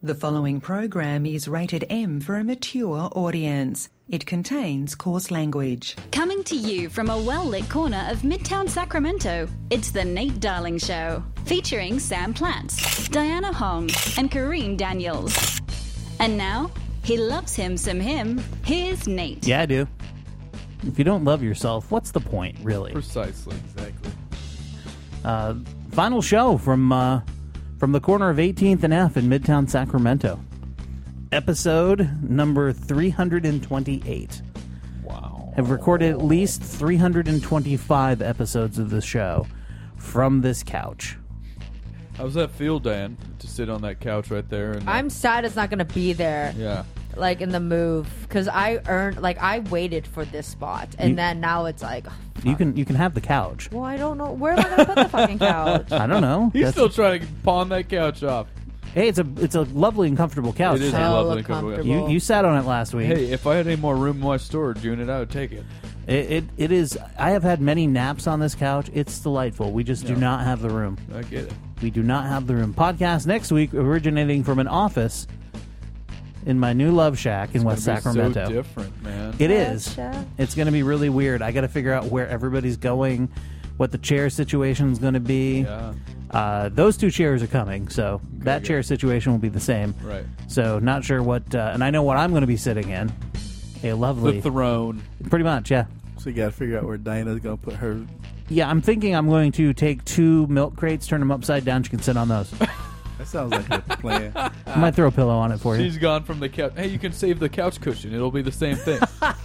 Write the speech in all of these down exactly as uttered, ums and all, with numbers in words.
The following program is rated M for a mature audience. It contains coarse language. Coming to you from a well-lit corner of Midtown Sacramento, it's The Nate Darling Show, featuring Sam Platts, Diana Hong, and Kareem Daniels. And now, he loves him some him, here's Nate. Yeah, I do. If you don't love yourself, what's the point, really? Precisely. Exactly. Uh, final show from... Uh, From the corner of eighteenth and F in Midtown Sacramento. Episode number three hundred twenty-eight. Wow. Have recorded at least three hundred twenty-five episodes of the show from this couch. How's that feel, Dan, to sit on that couch right there? And I'm sad it's not going to be there. Yeah. Like in the move, because I earned, like I waited for this spot, and You- then now it's like, oh, You can you can have the couch. well, I don't know where am I going to put the fucking couch. I don't know. He's That's- still trying to pawn that couch off. Hey, it's a it's a lovely and comfortable couch. It is a Hella lovely and comfortable couch. comfortable. You you sat on it last week. Hey, if I had any more room in my storage unit, I would take it. It, it it is. I have had many naps on this couch. It's delightful. We just do Yeah. not have the room. I get it. We do not have the room. Podcast next week, originating from an office in my new love shack in West It's gonna be Sacramento. so different, man. It is. Gotcha. It's going to be really weird. I got to figure out where everybody's going, what the chair situation is going to be. Yeah. Uh, those two chairs are coming, so that good. chair situation will be the same. Right. So not sure what, uh, and I know what I'm going to be sitting in. A lovely, The throne. pretty much, yeah. So you got to figure out where Diana's going to put her. Yeah, I'm thinking I'm going to take two milk crates, turn them upside down. She can sit on those. That sounds like a plan. I might throw a pillow on it for you. She's gone from the couch. Hey, you can save the couch cushion. It'll be the same thing.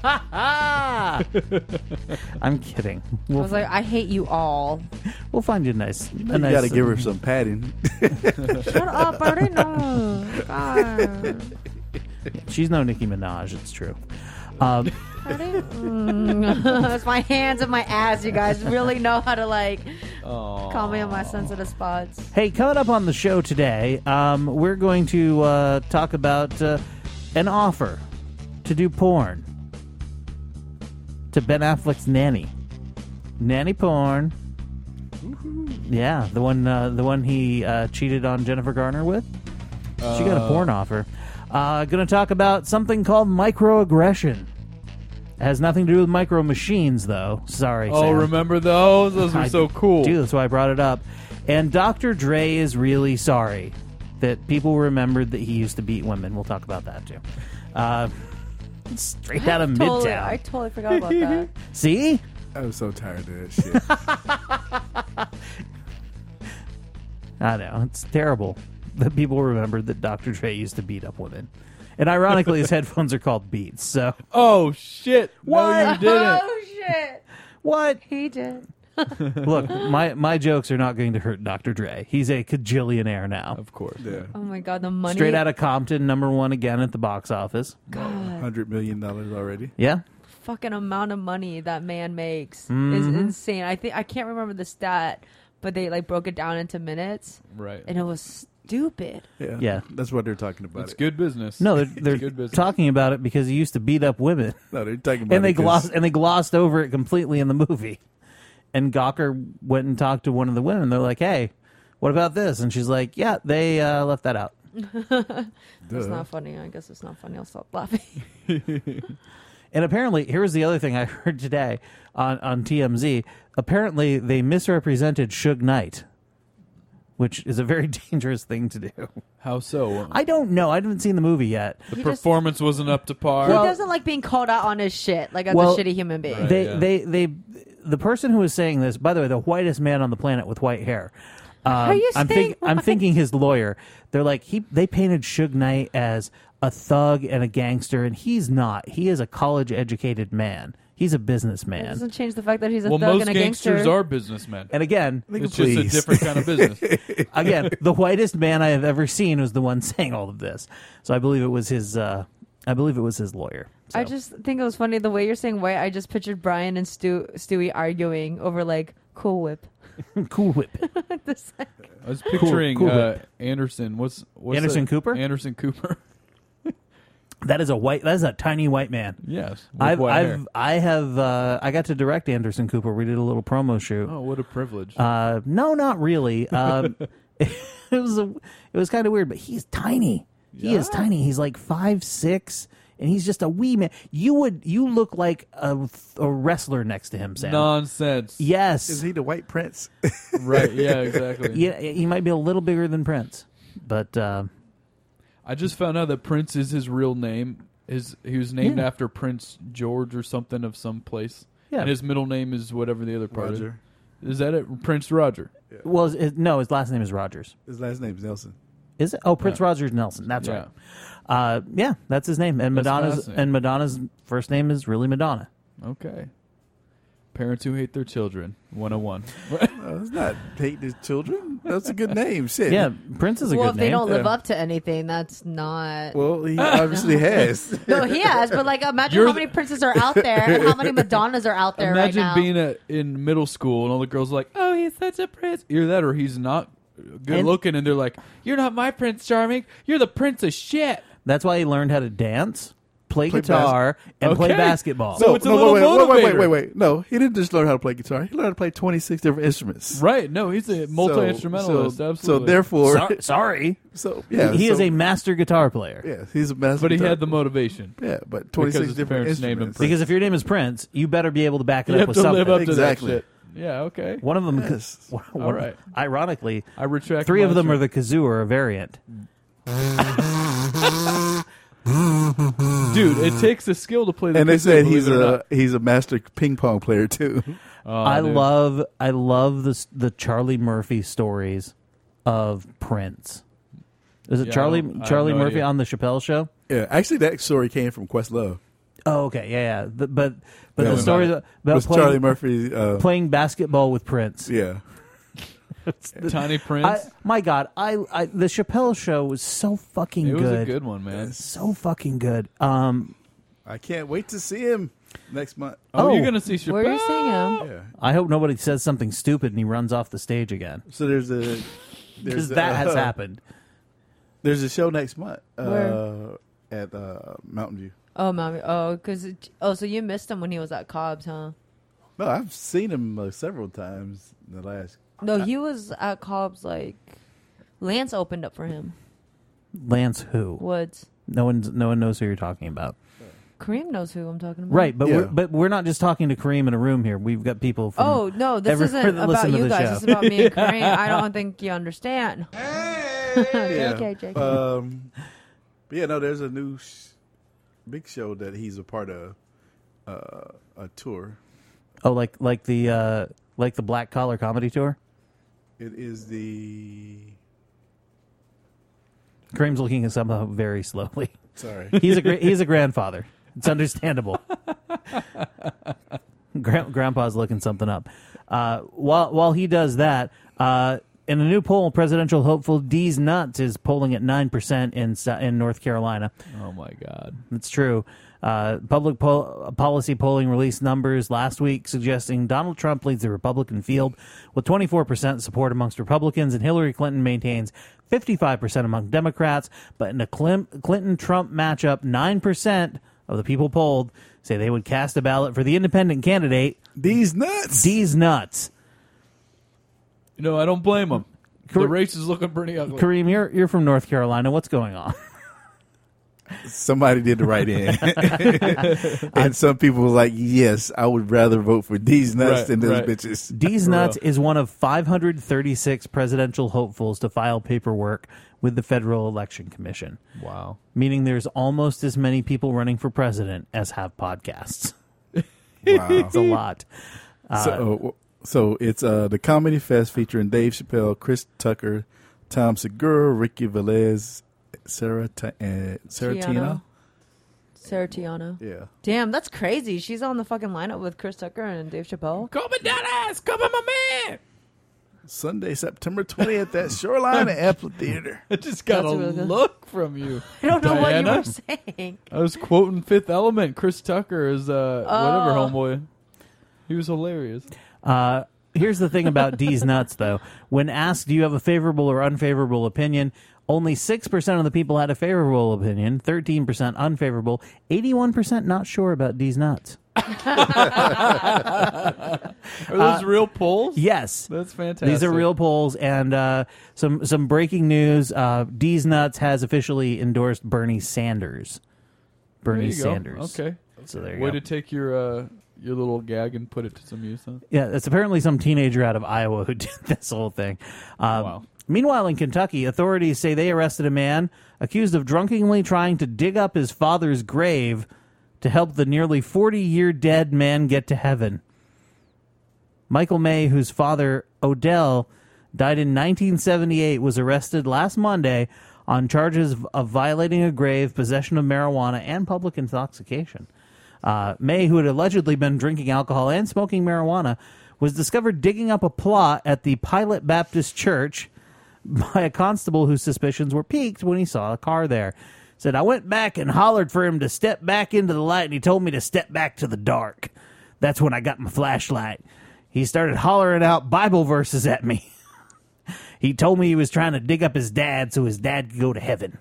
I'm kidding. I We'll, was like, I hate you all. we'll find you a nice. A You nice got to give her some padding. Shut up, I already know. God. She's no Nicki Minaj. It's true. Um, I didn't- Mm. It's my hands and my ass. You guys really know how to like Aww. call me on my sensitive spots. Hey, coming up on the show today, um, we're going to uh, talk about uh, an offer to do porn to Ben Affleck's nanny, nanny porn. Yeah, the one, uh, the one he uh, cheated on Jennifer Garner with. She got a Uh. porn offer. Uh, going to talk about something called microaggression. It has nothing to do with micro machines, though. Sorry. Oh, Sam. remember those? Those were I so cool. do. That's why I brought it up. And Doctor Dre is really sorry that people remembered that he used to beat women. We'll talk about that too. Uh, straight out of Totally, Midtown. I totally forgot about that. See? I was so tired of that shit. I know. It's terrible that people remembered that Doctor Dre used to beat up women. And ironically, his headphones are called Beats. So, Oh, shit. What? No, you didn't. Oh shit, what? he did. Look, my, my jokes are not going to hurt Doctor Dre. He's a cajillionaire now. Of course. Yeah. Oh my god, the money. Straight out of Compton, number one again at the box office. God, one hundred million dollars already. Yeah? fucking amount of money that man makes is Mhm. insane. I think I can't remember the stat, but they like broke it down into minutes, Right. and it was stupid. Yeah. Yeah. That's what they're talking about. It's it. good business. No, they're, It's they're good business. talking about it because he used to beat up women. No, they're talking about and they it 'cause- glossed and they glossed over it completely in the movie. And Gawker went and talked to one of the women. They're like, "Hey, what about this?" And she's like, "Yeah, they uh, left that out." It's Duh. not funny. I guess it's not funny. I'll stop laughing. And apparently, here's the other thing I heard today on on T M Z. Apparently, they misrepresented Suge Knight, which is a very dangerous thing to do. How so? I don't know. I haven't seen the movie yet. the He just- performance wasn't up to par. Well- he doesn't like being called out on his shit, like as Well, a shitty human being. Right. They, yeah. they, they, the person who was saying this, by the way, the whitest man on the planet with white hair. Um, Are you I'm, saying I'm white? thinking his lawyer. They're like he. They painted Suge Knight as a thug and a gangster, and he's not. He is a college-educated man. He's a It businessman. doesn't change the fact that he's a well, thug most and a gangsters gangster. are businessmen. And again, Nigga, It's just a please. different kind of business. again, the whitest man I have ever seen was the one saying all of this. So I believe it was his. Uh, I believe it was his lawyer. So. I just think it was funny the way you're saying white. I just pictured Brian and Stu, Stewie arguing over like Cool Whip. Cool Whip. This, like, I was picturing cool uh, whip. Anderson. What's, what's Anderson that? Cooper? Anderson Cooper. That is a white. That is a tiny white man. Yes. with I've, white hair. I've, I have, uh, I got to direct Anderson Cooper. We did a little promo shoot. Oh, what a privilege. Uh, no, not really. Um, it was, a, it was kind of weird, but he's tiny. He is tiny. He's like five six, and he's just a wee man. You would you look like a, a wrestler next to him, Sam. Nonsense. Yes. Is he the White Prince? Right. Yeah. Exactly. Yeah, he might be a little bigger than Prince, but uh, I just found out that Prince is his real name. His he was named Yeah. after Prince George or something of some place. Yeah. And his middle name is whatever the other part Roger. is. Is that it? Prince Roger. well, his, no, his last name is Rogers. His last name is Nelson. Is it? Oh, Prince Rogers Nelson. That's Yeah. right. Uh, yeah, that's his name. And That's Madonna's fascinating. and Madonna's first name is really Madonna. Okay. Parents who hate their children. one oh one. Uh, it's not hate his children. That's a good name. Shit. Yeah, Prince is a well, good if they name. don't live Yeah. up to anything, that's not. Well, he obviously has. No, he has, but like, imagine You're how the- many princes are out there, and how many Madonnas are out there Imagine right now. being a, in middle school and all the girls are like, oh, he's such a prince. Either that or he's not good And- looking, and they're like, you're not my Prince Charming. You're the Prince of shit. That's why he learned how to dance, play, Play guitar, and play Okay. basketball. So no, it's a no, little wait, wait, wait, wait, motivator. wait, wait. No, he didn't just learn how to play guitar. He learned how to play twenty-six different instruments. Right. No, he's a multi-instrumentalist. So, absolutely. so therefore, So- sorry, so yeah, he so, is a master guitar player. yeah, he's a master. But he guitar- had the motivation. yeah, but twenty-six his different parents named him instruments. Because if your name is Prince, you better be able to back it You up have with to something. live up to Exactly. that shit. Yeah, okay. One of them, Yes. one- All right. Ironically, I retract three my of them shit. are the kazoo or a variant. Dude, it takes a skill to play the and they kazoo, said believe he's it or a not. he's a master ping pong player too. Oh, I dude. love, I love the the Charlie Murphy stories of Prince. Is it Yeah, I Charlie don't- I have Charlie no Murphy idea. on the Chappelle Show? Yeah, actually, that story came from Questlove. Oh, okay, yeah, yeah. The, but but Yeah, the but story it about was playing, Charlie Murphy. Uh, playing basketball with Prince. yeah, Tiny Prince. I, my God, I, I the Chappelle Show was so fucking it was good. a good one, man. So fucking good. Um, I can't wait to see him next month. Oh, Oh. you're gonna see Chappelle? Where are you seeing him? Yeah, I hope nobody says something stupid and he runs off the stage again, so there's a because there's that a, has happened. There's a show next month uh, Where? at uh, Mountain View. Oh, mommy. Oh, because oh, so you missed him when he was at Cobb's, huh? No, I've seen him uh, several times in the last. No, he was at Cobb's. Like Lance opened up for him. Lance, who? Woods. No one's no one knows who you're talking about. Kareem knows who I'm talking about. Right, but Yeah. we're, but we're not just talking to Kareem in a room here. We've got people from. Oh no, this everywhere isn't that about listen to you the guys. show. This is about me and Kareem. I don't think you understand. Yeah. J K, J K. Um, but yeah, no, there's a new sh- big show that he's a part of, uh, a tour. Oh, like like the uh, like the Black Collar Comedy Tour. It is the Kareem's looking at somehow very slowly. sorry. He's a gra- he's a grandfather. It's understandable. Gra- Grandpa's looking something up. Uh, while while he does that, uh, in a new poll, presidential hopeful Deez Nuts is polling at nine percent in Sa- in North Carolina. Oh my God. That's true. Uh, public pol- policy polling released numbers last week suggesting Donald Trump leads the Republican field with twenty-four percent support amongst Republicans, and Hillary Clinton maintains fifty-five percent among Democrats. But in a Clim- Clinton-Trump matchup, nine percent of the people polled say they would cast a ballot for the independent candidate, These nuts. Deez Nuts. You know, I don't blame him. Kar- The race is looking pretty ugly. Kareem, you're you're from North Carolina. What's going on? Somebody did the right in, and some people were like, "Yes, I would rather vote for these nuts Right, than those right. bitches." Deez For Nuts real. is one of five hundred thirty-six presidential hopefuls to file paperwork with the Federal Election Commission, Wow. meaning there's almost as many people running for president as have podcasts. Wow. It's a lot. so, so it's uh, the Comedy Fest featuring Dave Chappelle, Chris Tucker, Tom Segura, Ricky Velez, Sarah T- uh, Sarah Tiana. Tina. Sarah Tiana. Yeah. Damn, that's crazy. She's on the fucking lineup with Chris Tucker and Dave Chappelle. Come on, Dallas! Come on, my man! Sunday, September twentieth at Shoreline Amphitheater. I just got That's a really good. look from you. I don't know what you Diana. were saying. I was quoting Fifth Element. Chris Tucker is uh, whatever Oh. homeboy. He was hilarious. Uh, here's the thing about Deez Nuts, though. When asked, do you have a favorable or unfavorable opinion, only six percent of the people had a favorable opinion, thirteen percent unfavorable, eighty-one percent not sure about Deez Nuts. Are those real polls? Yes. That's fantastic. These are real polls, and uh, some some breaking news. Uh, D's Nuts has officially endorsed Bernie Sanders. Bernie There you go. Sanders. Okay. So there you Way go. to take your uh, your little gag and put it to some use, huh? Yeah, it's apparently some teenager out of Iowa who did this whole thing. Um, Wow. Meanwhile, in Kentucky, authorities say they arrested a man accused of drunkenly trying to dig up his father's grave to help the nearly forty-year dead man get to heaven. Michael May, whose father, Odell, died in nineteen seventy-eight, was arrested last Monday on charges of violating a grave, possession of marijuana, and public intoxication. Uh, May, who had allegedly been drinking alcohol and smoking marijuana, was discovered digging up a plot at the Pilot Baptist Church by a constable whose suspicions were piqued when he saw a car there. Said, I went back and hollered for him to step back into the light, and he told me to step back to the dark. That's when I got my flashlight. He started hollering out Bible verses at me. He told me he was trying to dig up his dad so his dad could go to heaven.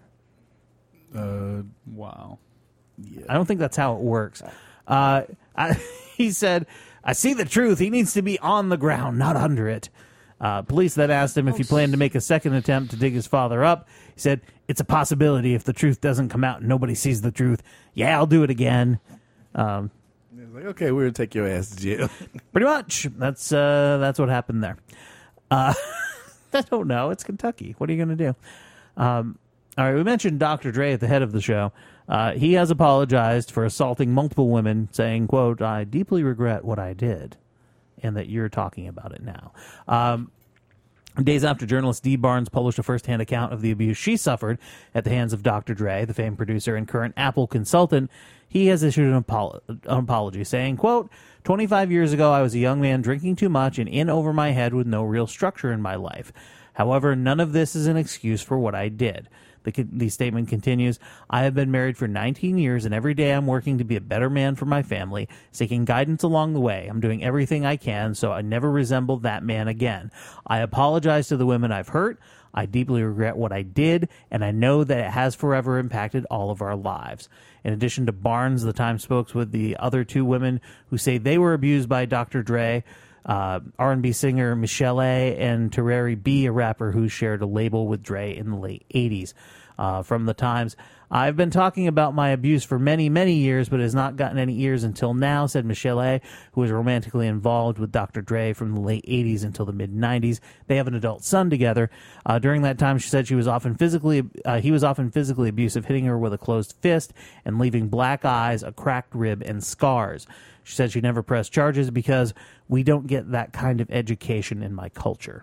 Uh, Wow. I don't think that's how it works. Uh, I, he said, I see the truth. He needs to be on the ground, not under it. Uh, police then asked him if he planned to make a second attempt to dig his father up. He said, it's a possibility if the truth doesn't come out and nobody sees the truth. Yeah, I'll do it again. Um, it's like, okay, we're going to take your ass to jail. pretty much. That's uh, that's what happened there. Uh, I don't know. It's Kentucky. What are you going to do? Um, all right, we mentioned Doctor Dre at the head of the show. Uh, he has apologized for assaulting multiple women, saying, quote, I deeply regret what I did, and that you're talking about it now. Um, days after journalist Dee Barnes published a first-hand account of the abuse she suffered at the hands of Doctor Dre, the famed producer and current Apple consultant, he has issued an, apolo- an apology, saying, quote, twenty-five years ago, I was a young man drinking too much and in over my head with no real structure in my life. However, none of this is an excuse for what I did. The, the statement continues, I have been married for nineteen years, and every day I'm working to be a better man for my family, seeking guidance along the way. I'm doing everything I can so I never resemble that man again. I apologize to the women I've hurt. I deeply regret what I did, and I know that it has forever impacted all of our lives. In addition to Barnes, the Times spoke with the other two women who say they were abused by Doctor Dre, uh, R and B singer Michelle A. and Terrari B., a rapper who shared a label with Dre in the late eighties. Uh, from the Times, I've been talking about my abuse for many, many years, but has not gotten any ears until now, said Michelle A., who was romantically involved with Doctor Dre from the late eighties until the mid-nineties. They have an adult son together. Uh, during that time, she said she was often physically, uh, he was often physically abusive, hitting her with a closed fist and leaving black eyes, a cracked rib, and scars. She said she never pressed charges because we don't get that kind of education in my culture.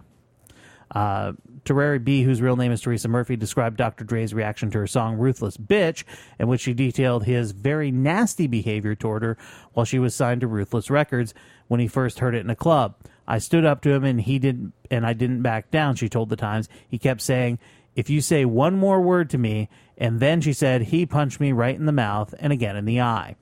Uh, Terrari B., whose real name is Teresa Murphy, described Doctor Dre's reaction to her song Ruthless Bitch, in which she detailed his very nasty behavior toward her while she was signed to Ruthless Records when he first heard it in a club. I stood up to him and he didn't, and I didn't back down, she told the Times. He kept saying, if you say one more word to me, and then she said he punched me right in the mouth and again in the eye.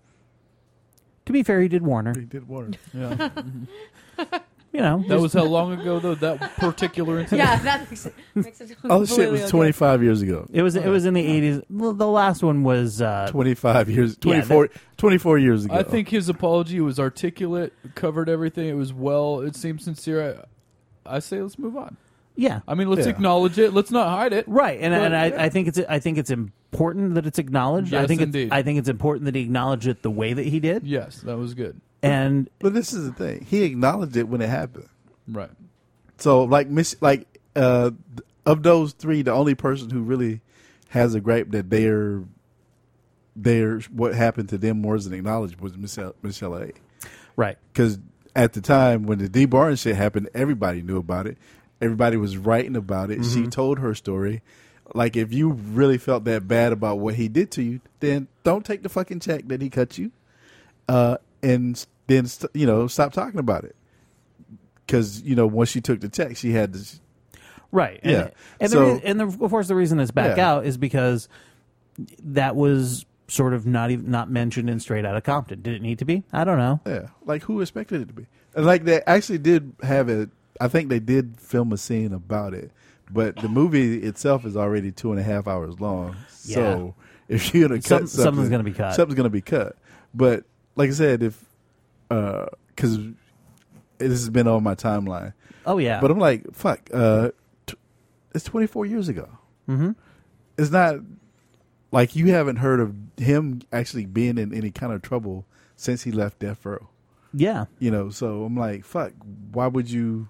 To be fair, he did warn her. He did warn her. Yeah. You know, That was how long ago, though, that particular incident? Yeah, that makes it, makes it All this shit completely was okay. twenty-five years ago. it was it was in the eighties. Well, the last one was uh, twenty-five years, Yeah, twenty-four, twenty-four years ago. I think his apology was articulate, covered everything. It was well, it seemed sincere. I, I say let's move on. yeah. I mean, let's Yeah. acknowledge it. Let's not hide it. Right, and, But, and I, yeah. I think it's I think it's important that it's acknowledged. I Yes, think indeed. it's I think it's important that he acknowledged it the way that he did. Yes, that was good. And But this is the thing. He acknowledged it when it happened. Right. So, like, Miss, like uh, of those three, the only person who really has a gripe that they're, they're what happened to them wasn't acknowledged was Michelle, Michelle A. right, Because at the time when the Dee Barnes shit happened, everybody knew about it. Everybody was writing about it. She told her story. Like, if you really felt that bad about what he did to you, then don't take the fucking check that he cut you, uh, and then st- you know stop talking about it. Because you know once she took the check, she had to. right, and, Yeah. and, So- the, re- and the, of course the reason it's back Yeah. out is because that was sort of not even not mentioned in Straight Outta Compton. Did it need to be? I don't know. Yeah, like who expected it to be? And like they actually did have it. I think they did film a scene about it, but the movie itself is already two and a half hours long. So if you're gonna cut Some- something, something's gonna be cut. Something's gonna be cut. But like I said, if because this has been on my timeline. Oh yeah, But I'm like, fuck, uh, t- it's twenty-four years ago. mm-hmm. It's not like you haven't heard of him actually being in any kind of trouble since he left Death Row. yeah. You know, so I'm like, fuck, why would you?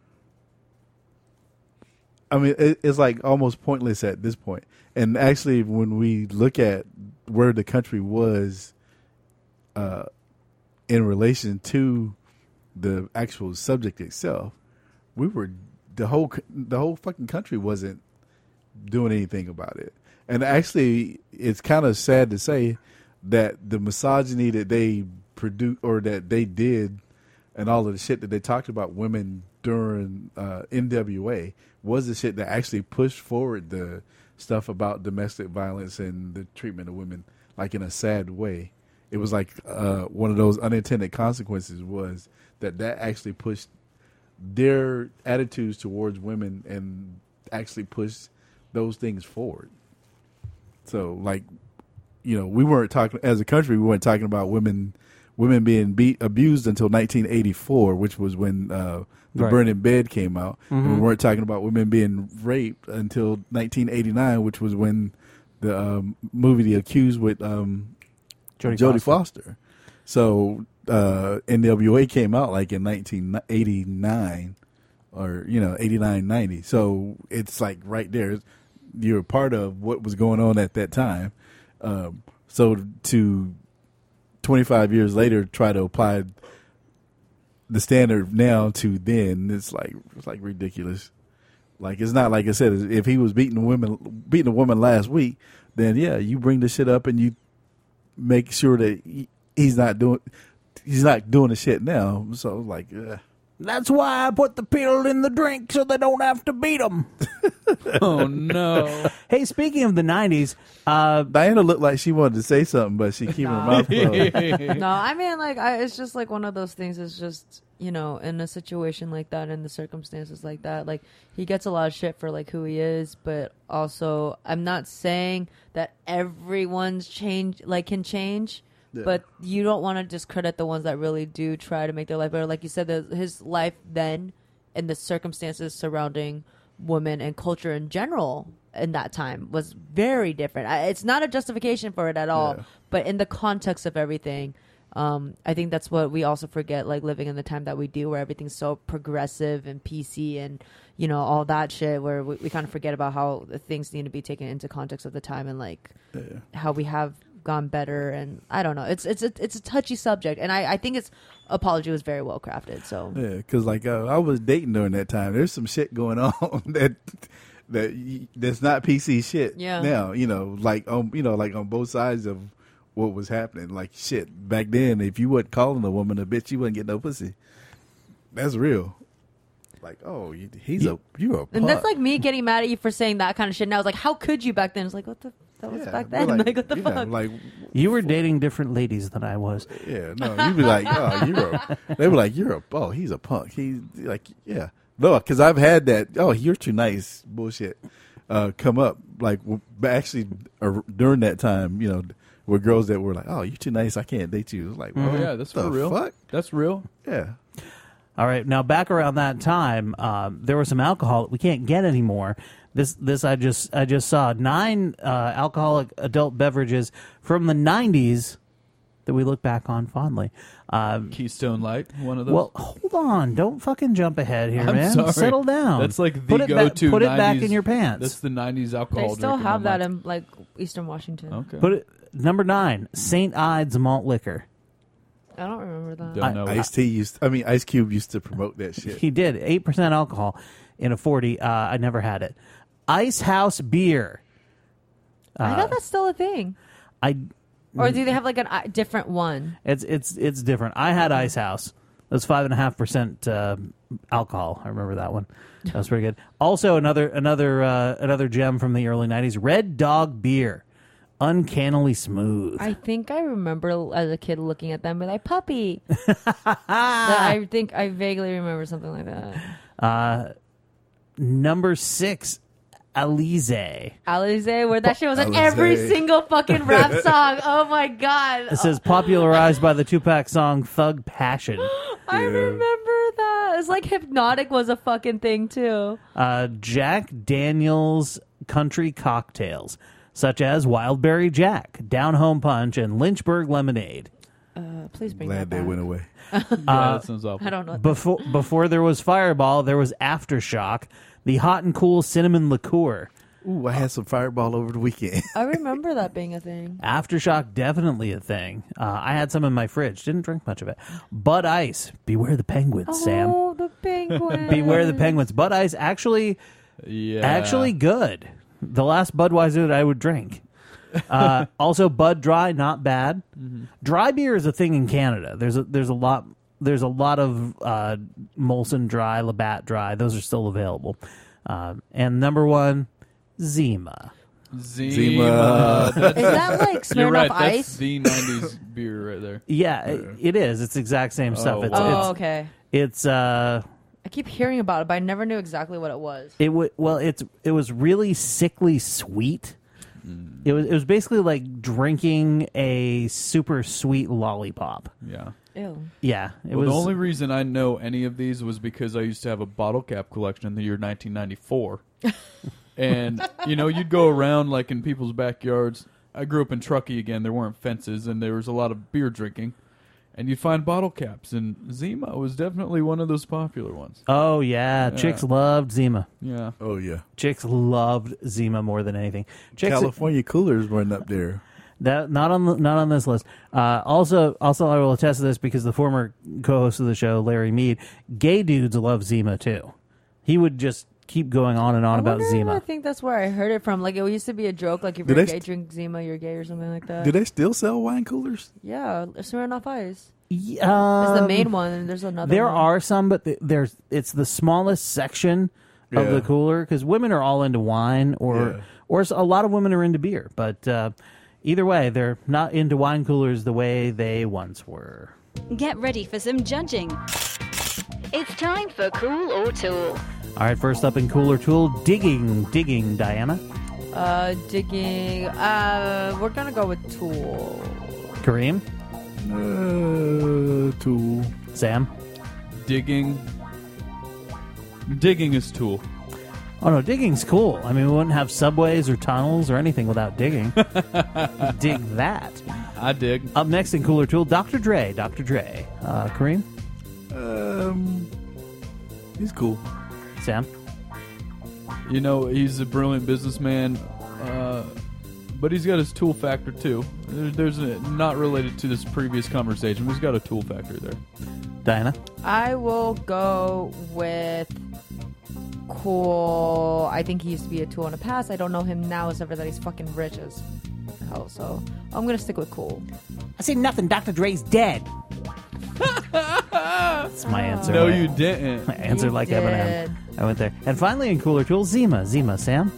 I mean, it, it's like almost pointless at this point. And actually, when we look at where the country was uh, in relation to the actual subject itself, we were the whole the whole fucking country wasn't doing anything about it. And actually, it's kind of sad to say that the misogyny that they produced or that they did and all of the shit that they talked about women during uh, N W A was the shit that actually pushed forward the stuff about domestic violence and the treatment of women, like in a sad way. It was like uh, one of those unintended consequences was that that actually pushed their attitudes towards women and actually pushed those things forward. So, like, you know, we weren't talking as a country. We weren't talking about women, women being beat, abused until nineteen eighty-four, which was when uh, the Right. Burning Bed came out. Mm-hmm. And we weren't talking about women being raped until nineteen eighty-nine, which was when the um, movie The Accused with um, Jodie Jodie Foster. Foster. So uh, N W A came out like in nineteen eighty-nine or, you know, eighty-nine, ninety. So it's like right there. You're a part of what was going on at that time. Um, so to twenty-five years later, try to apply the standard now to then, it's like it's like ridiculous. Like, it's not like I said, if he was beating a woman, beating a woman last week, then yeah, you bring the shit up and you make sure that he, he's not doing he's not doing the shit now. So like, uh, That's why I put the pill in the drink so they don't have to beat them. Oh no! Hey, speaking of the nineties, uh, Diana looked like she wanted to say something, but she keeping her No. mouth closed. No, I mean, like, I, it's just like one of those things. It's just, you know, in a situation like that, in the circumstances like that, like, he gets a lot of shit for like who he is, but also, I'm not saying that everyone's change, like, can change. Yeah. But you don't want to discredit the ones that really do try to make their life better. Like you said, the, his life then and the circumstances surrounding women and culture in general in that time was very different. I, it's not a justification for it at all, Yeah. but in the context of everything, um, I think that's what we also forget, like living in the time that we do where everything's so progressive and P C and, you know, all that shit, where we, we kind of forget about how the things need to be taken into context of the time and like Yeah. how we have gone better. And I don't know, it's it's a, it's a touchy subject, and I, I think its apology was very well crafted. So Yeah, because like uh, I was dating during that time. There's some shit going on that that y- that's not P C shit. Yeah. Now you know, like um, you know, like on both sides of what was happening. Like shit back then, if you wasn't calling a woman a bitch, you wouldn't get no pussy. That's real. Like, oh, you, he's a you're a punk. and that's like me getting mad at you for saying that kind of shit. And I was like, how could you back then? It's like, what the that was Yeah, back we're then. Like, what the you know, fuck? like, you were dating different ladies than I was. yeah, no, you'd be like, oh, you're a, they were like, you're a, oh, he's a punk. He's like, yeah. No, because I've had that, oh, you're too nice bullshit uh, come up. Like, w- actually, uh, during that time, you know, with girls that were like, oh, you're too nice. I can't date you. It's like, Oh well, yeah, that's the for real. fuck? That's real. Yeah. All right, now back around that time, um, there was some alcohol that we can't get anymore. This, this I just, I just saw nine uh, alcoholic adult beverages from the nineties that we look back on fondly. Um, Keystone Light, one of those. well, hold on, don't fucking jump ahead here, I'm man. sorry. Settle down. That's like the put it ba- go-to. Put it back nineties in your pants. That's the nineties alcohol. They still drink have I'm that like, in like Eastern Washington. Okay. Put it number nine, Saint Ides malt liquor. I don't remember that. Don't I- know. Ice T used, I mean, Ice Cube used to promote that shit. He did eight percent alcohol in a forty. Uh, I never had it. Ice House beer. I thought that's still a thing. I Or do they have like a different one? It's it's it's different. I had Ice House. It was five and a half percent uh, alcohol. I remember that one. That was pretty good. Also, another another uh, another gem from the early nineties: Red Dog beer, uncannily smooth. I think I remember as a kid looking at them with like puppy. I think I vaguely remember something like that. Uh, number six, Alizé. Alizé, where that shit was in every Alizé. single fucking rap song. Oh my god. It says popularized by the Tupac song Thug Passion. I remember that. It's like Hypnotic was a fucking thing too. Uh, Jack Daniels country cocktails, such as Wildberry Jack, Down Home Punch, and Lynchburg Lemonade. Uh, please bring Glad that they back. went away. Yeah, that sounds awful. I don't know. Before before there was Fireball, there was Aftershock, the hot and cool cinnamon liqueur. Ooh, I had some Fireball over the weekend. I remember that being a thing. Aftershock, definitely a thing. Uh, I had some in my fridge. Didn't drink much of it. Bud Ice, beware the penguins, Sam. Oh, the penguin. Beware the penguins. Bud Ice, actually, Yeah. actually good. The last Budweiser that I would drink. Uh, also, Bud Dry, not bad. Mm-hmm. Dry beer is a thing in Canada. There's a, there's a lot there's a lot of uh, Molson Dry, Labatt Dry. Those are still available. Um, and number one, Zima. Zima. Zima. That's- Is that like You're Smirnoff right. That's Ice? the nineties beer right there. Yeah, it, it is. It's the exact same stuff. Oh, It's wow. Oh, it's okay. it's uh I keep hearing about it, but I never knew exactly what it was. it w- well it's it was really sickly sweet. It was it was basically like drinking a super sweet lollipop. Yeah. Ew. Yeah, it Well, was the only reason I know any of these was because I used to have a bottle cap collection in the year nineteen ninety-four. And, you know, you'd go around like in people's backyards. I grew up in Truckee again. There weren't fences, and there was a lot of beer drinking. And you'd find bottle caps, and Zima was definitely one of those popular ones. Oh yeah, Yeah. chicks loved Zima. Yeah. Oh, yeah. Chicks loved Zima more than anything. Chicks California coolers weren't up there. that not on the, not on this list. Uh, also, also I will attest to this because the former co-host of the show, Larry Mead, gay dudes love Zima too. He would just keep going on and on I about wonder if Zima. I think that's where I heard it from. Like, it used to be a joke. Like, if Do you're they gay, st- drink Zima, you're gay or something like that. Do they still sell wine coolers? Yeah, Smirnoff Ice. Yeah, It's the um, main one, and there's another There one. are some, but th- there's it's the smallest section of Yeah. the cooler because women are all into wine, or Yeah. or s- a lot of women are into beer. But uh, either way, they're not into wine coolers the way they once were. Get ready for some judging. It's time for Cool or Tool. All right, first up in Cooler Tool, digging, digging, Diana, Uh, digging. Uh, we're gonna go with Tool. Kareem, Uh, Tool. Sam. Digging. Digging is Tool. Oh no, digging's cool. I mean, we wouldn't have subways or tunnels or anything without digging. Dig that. I dig. Up next in Cooler Tool, Doctor Dre, Doctor Dre. Uh, Kareem, Um, he's cool. Sam. You know, he's a brilliant businessman, uh, but he's got his tool factor too. There, there's a, not related to this previous conversation, but he's got a tool factor there. Diana. I will go with Cool. I think he used to be a Tool in the past. I don't know him now, except for that he's fucking rich as hell. So I'm gonna stick with Cool. I see nothing. Doctor Dre's dead. That's my answer. No, My- you didn't. My answer You like did. Eminem. I went there. And finally in Cooler Tool, Zima. Zima, Sam.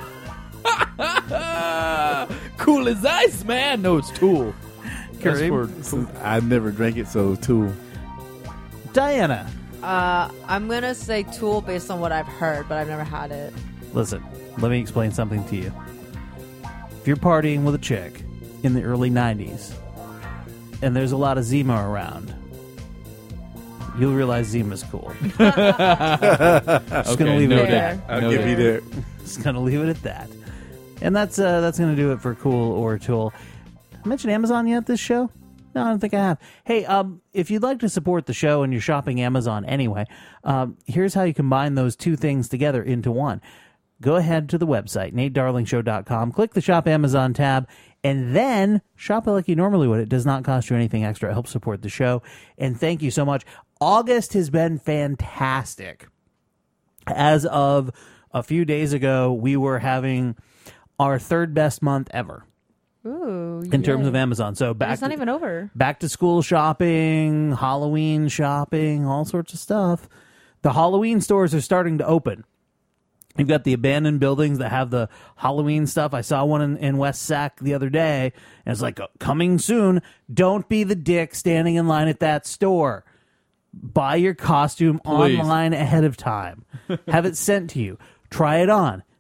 Cool as ice, man. No, it's Tool. That's for So I never drank it, so Tool. Diana. Uh, I'm gonna say Tool based on what I've heard, but I've never had it. Listen, let me explain something to you. If you're partying with a chick in the early nineties and there's a lot of Zima around, you'll realize Zima's cool. Just okay, gonna leave it noted. at that. I'll Noted. give you that. Just gonna leave it at that. And that's uh, that's gonna do it for Cool or Tool. I mentioned Amazon yet this show? No, I don't think I have. Hey, um, if you'd like to support the show and you're shopping Amazon anyway, um, here's how you combine those two things together into one. Go ahead to the website, nate darling show dot com, click the Shop Amazon tab, and then shop it like you normally would. It does not cost you anything extra. It helps support the show. And thank you so much. August has been fantastic. As of a few days ago, we were having our third best month ever Ooh, in terms yay. of Amazon. So And back it's not to, even over. back to school shopping, Halloween shopping, all sorts of stuff. The Halloween stores are starting to open. You've got the abandoned buildings that have the Halloween stuff. I saw one in, in West Sac the other day, and it's like, coming soon. Don't be the dick standing in line at that store. Buy your costume Please. online ahead of time. Have it sent to you. Try it on.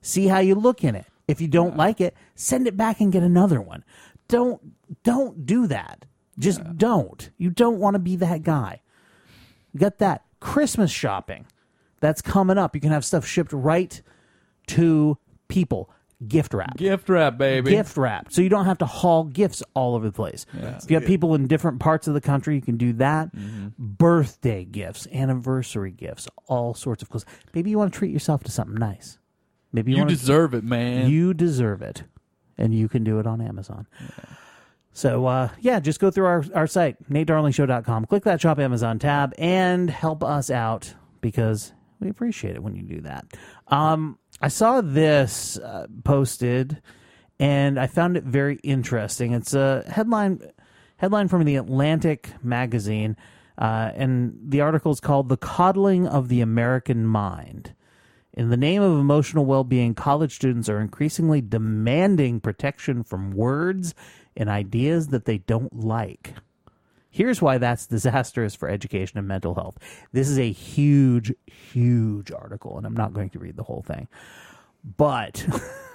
See how you look in it. If you don't like it, send it back and get another one. Don't don't do that. Just yeah. don't. You don't want to be that guy. You got that. Christmas shopping. That's coming up. You can have stuff shipped right to people. Gift wrap. Gift wrap, baby. Gift wrap. So you don't have to haul gifts all over the place. Yeah. If you have people in different parts of the country, you can do that. Mm-hmm. Birthday gifts, anniversary gifts, all sorts of clothes. Maybe you want to treat yourself to something nice. Maybe you, you want deserve to, it, man. You deserve it. And you can do it on Amazon. Yeah. So, uh, yeah, just go through our, our site, nate darling show dot com. Click that Shop Amazon tab and help us out because we appreciate it when you do that. Um... I saw this uh, posted, and I found it very interesting. It's a headline headline from the Atlantic magazine, uh, and the article is called "The Coddling of the American Mind." In the name of emotional well-being, college students are increasingly demanding protection from words and ideas that they don't like. Here's why that's disastrous for education and mental health. This is a huge, huge article, and I'm not going to read the whole thing. But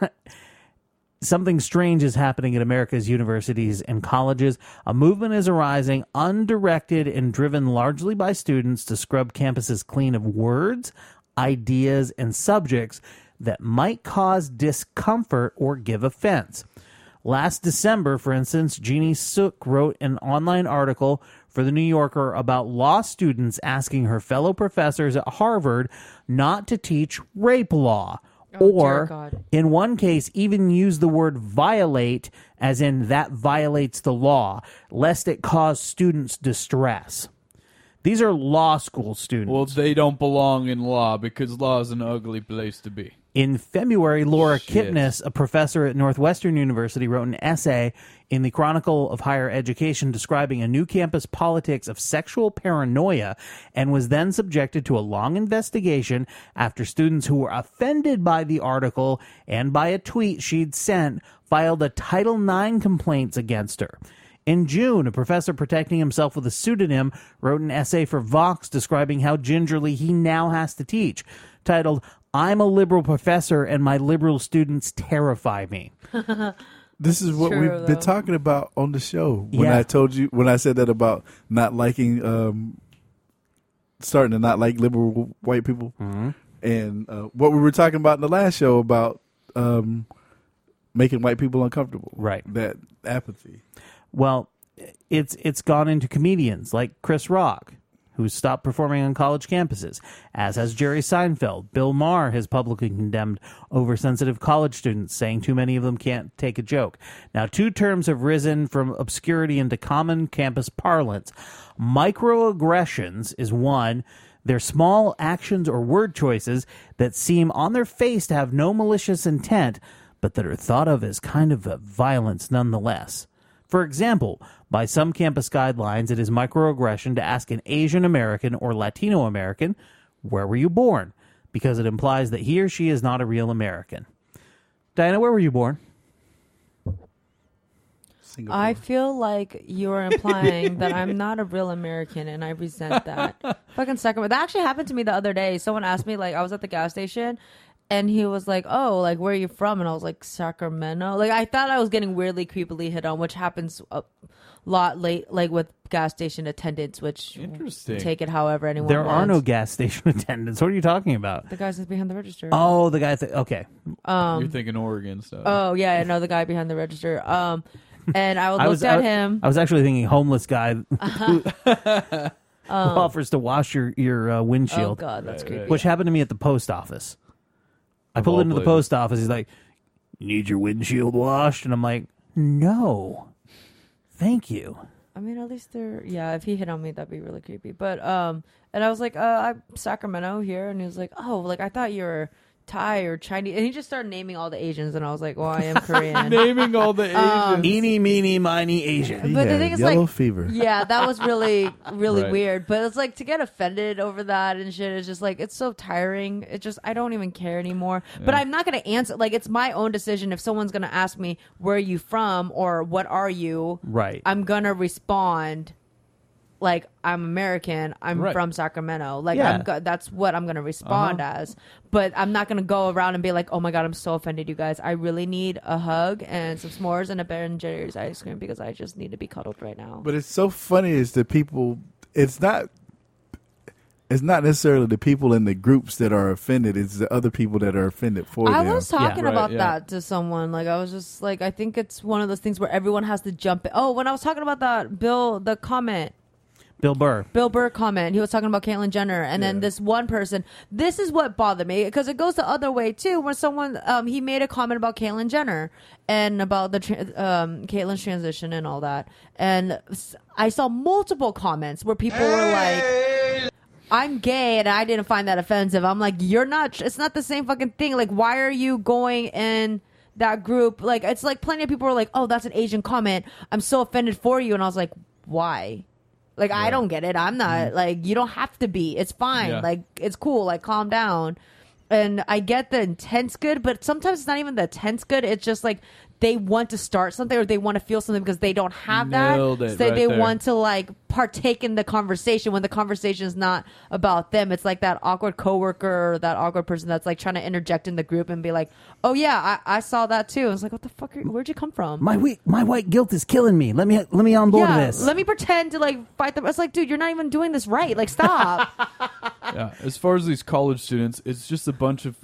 something strange is happening at America's universities and colleges. A movement is arising, undirected and driven largely by students to scrub campuses clean of words, ideas, and subjects that might cause discomfort or give offense. Last December, for instance, Jeannie Suk wrote an online article for The New Yorker about law students asking her fellow professors at Harvard not to teach rape law, oh, or, in one case, even use the word violate, as in that violates the law, lest it cause students distress. These are law school students. Well, they don't belong in law because law is an ugly place to be. In February, Laura Shit. Kitness, a professor at Northwestern University, wrote an essay in the Chronicle of Higher Education describing a new campus politics of sexual paranoia and was then subjected to a long investigation after students who were offended by the article and by a tweet she'd sent filed a Title nine complaints against her. In June, a professor protecting himself with a pseudonym wrote an essay for Vox describing how gingerly he now has to teach, titled, "I'm a liberal professor and my liberal students terrify me." This is what True, we've though. been talking about on the show. When Yeah. I told you, when I said that about not liking, um, starting to not like liberal white people, Mm-hmm. and uh, what we were talking about in the last show about um, making white people uncomfortable. Right. That apathy. Well, it's it's gone into comedians like Chris Rock, who's stopped performing on college campuses, as has Jerry Seinfeld. Bill Maher has publicly condemned oversensitive college students, saying too many of them can't take a joke. Now, two terms have risen from obscurity into common campus parlance. Microaggressions is one. They're small actions or word choices that seem on their face to have no malicious intent, but that are thought of as kind of a violence nonetheless. For example, by some campus guidelines, it is microaggression to ask an Asian American or Latino American, "Where were you born?" because it implies that he or she is not a real American. Diana, where were you born? Singapore. I feel like you're implying that I'm not a real American, and I resent that. Fucking Sacramento. That actually happened to me the other day. Someone asked me, like, I was at the gas station, and he was like, "Oh, like, where are you from?" And I was like, "Sacramento." Like, I thought I was getting weirdly creepily hit on, which happens a lot late, like with gas station attendants, which Interesting. take it however anyone There wants. are no gas station attendants. What are you talking about? The guys that's behind the register. Oh, the guy. Th- okay. Um, You're thinking Oregon stuff. Oh yeah, I know the guy behind the register. Um, and I looked I was at I, him. I was actually thinking homeless guy who, Uh-huh. who offers to wash your your uh, Oh windshield, god, that's Right, creepy. right. which happened to me at the post office. I Of pulled all into the places. post office. He's like, "You need your windshield washed?" And I'm like, "No, thank you." I mean, at least they're yeah. If he hit on me, that'd be really creepy. But um, and I was like, uh, I'm Sacramento here, and he was like, oh, like I thought you were Thai or Chinese, and he just started naming all the Asians, and I was like, well, I am Korean. Naming all the Asians. Um, Eeny, meeny, miny, Asian. He but the had thing is, yellow like, fever. Yeah, that was really, really Right. weird. But it's like to get offended over that and shit is just like it's so tiring. It just I don't even care anymore. But I'm not gonna answer. Like it's my own decision. If someone's gonna ask me where are you from or what are you, Right. I'm gonna respond like I'm American, I'm Right. from Sacramento. Like Yeah. I'm go- that's what I'm gonna respond Uh-huh. as. But I'm not gonna go around and be like, oh my god, I'm so offended, you guys. I really need a hug and some s'mores and a Ben and Jerry's ice cream because I just need to be cuddled right now. But it's so funny is the people. It's not. It's not necessarily the people in the groups that are offended. It's the other people that are offended for I them. was talking Yeah. about Right, yeah. that to someone. Like I was just like, I think it's one of those things where everyone has to jump in. Oh, when I was talking about that Bill, the comment. Bill Burr. Bill Burr comment. He was talking about Caitlyn Jenner, and then Yeah. this one person. This is what bothered me because it goes the other way too. When someone um, he made a comment about Caitlyn Jenner and about the tra- um, Caitlyn's transition and all that, and s- I saw multiple comments where people were like, "I'm gay," and I didn't find that offensive. I'm like, "You're not. It's not the same fucking thing. Like, why are you going in?" That group, like, it's like plenty of people were like, "Oh, that's an Asian comment. I'm so offended for you," and I was like, "Why?" Like, I don't get it. I'm not like, you don't have to be. It's fine. Yeah. Like, it's cool. Like, calm down. And I get the intent's good, but sometimes it's not even the intent's good. It's just like they want to start something or they want to feel something because they don't have Nailed that. it So right they there. want to like partake in the conversation when the conversation is not about them. It's like that awkward coworker or that awkward person that's like trying to interject in the group and be like, "Oh yeah, I, I saw that too." And it's like, what the fuck? Are, where'd you come from? My we- my white guilt is killing me. Let me let me on board yeah, this. let me pretend to like fight them. It's like, dude, you're not even doing this right. Like, stop. Yeah, as far as these college students, it's just a bunch of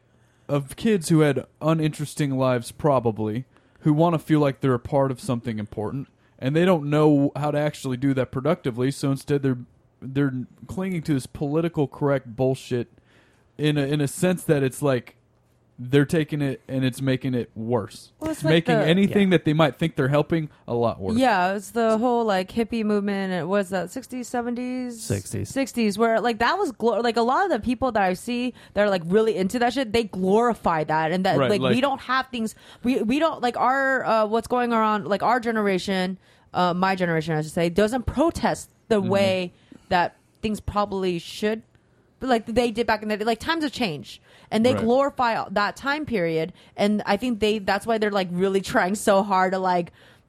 of kids who had uninteresting lives, probably, who want to feel like they're a part of something important, and they don't know how to actually do that productively. So instead, they're they're clinging to this political correct bullshit in a, in a sense that it's like they're taking it and it's making it worse. Well, it's It's like making the- anything that they might think they're helping a lot worse. Yeah, it's the whole like hippie movement. It was that sixties, seventies, sixties. sixties, where like that was glor- like a lot of the people that I see that are like really into that shit. They glorify that, and that Right, like, like- we don't have things. We we don't like our uh, what's going on. Like our generation, uh, my generation, I should say, doesn't protest the Mm-hmm. way that things probably should. But like they did back in the day. Like times have changed, and they Right. glorify that time period. And I think they that's why they're like really trying so hard to like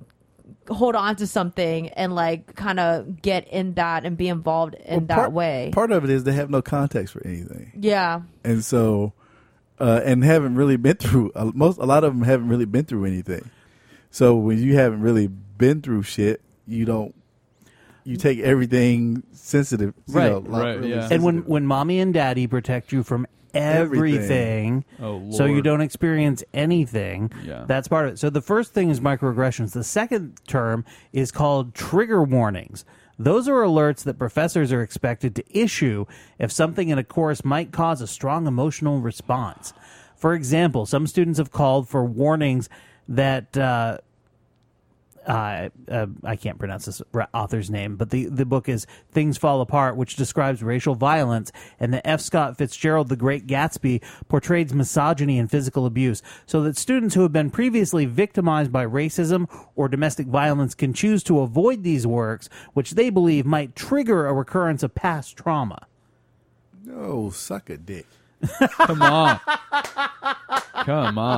hold on to something and like kind of get in that and be involved in Well, that part, way. Part of it is they have no context for anything, yeah. and so uh, and haven't really been through uh, most. A lot of them haven't really been through anything. So when you haven't really been through shit, you don't. You take everything sensitive, you Right. know, like Right, really yeah. And when, sensitive. when mommy and daddy protect you from everything, Oh, so you Lord. don't experience anything, Yeah. that's part of it. So the first thing is microaggressions. The second term is called trigger warnings. Those are alerts that professors are expected to issue if something in a course might cause a strong emotional response. For example, some students have called for warnings that uh, uh, uh, I can't pronounce this author's name, but the, the book is Things Fall Apart, which describes racial violence, and that F. Scott Fitzgerald, The Great Gatsby, portrays misogyny and physical abuse, so that students who have been previously victimized by racism or domestic violence can choose to avoid these works, which they believe might trigger a recurrence of past trauma. No, suck a dick. Come on. Come on.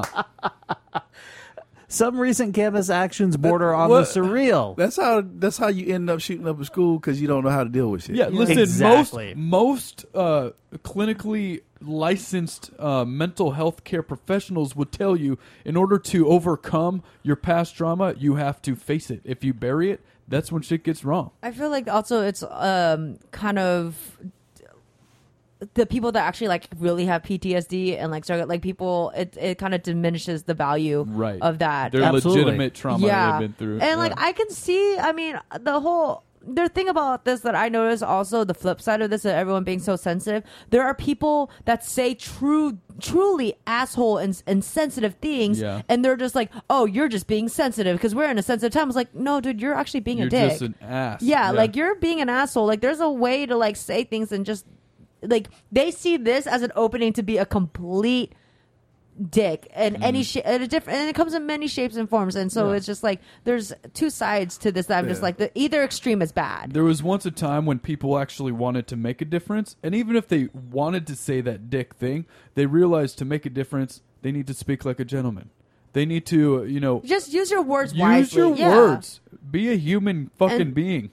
Some recent campus actions border on what- the surreal. That's how. That's how you end up shooting up a school because you don't know how to deal with shit. Yeah, listen, Exactly. most most uh, clinically licensed uh, mental health care professionals would tell you in order to overcome your past trauma, you have to face it. If you bury it, that's when shit gets wrong. I feel like also it's um kind of the people that actually like really have P T S D and like start like people it it kind of diminishes the value Right. of that. Their Absolutely. legitimate trauma yeah. they've been through. And like Yeah. I can see, I mean, the whole the thing about this that I notice also the flip side of this of everyone being so sensitive. There are people that say true, truly asshole and insensitive things, Yeah. and they're just like, "Oh, you're just being sensitive because we're in a sensitive time." It's like, no, dude, you're actually being You're a dick. just an ass. Yeah, like you're being an asshole. Like there's a way to like say things and just like they see this as an opening to be a complete dick and any sh- and a different and it comes in many shapes and forms, and so Yeah. it's just like there's two sides to this that I'm just Yeah. like the either extreme is bad. There was once a time when people actually wanted to make a difference, and even if they wanted to say that dick thing, they realized to make a difference, they need to speak like a gentleman. They need to, uh, you know, Just use your words use wisely. your Yeah. words. Be a human fucking And- being.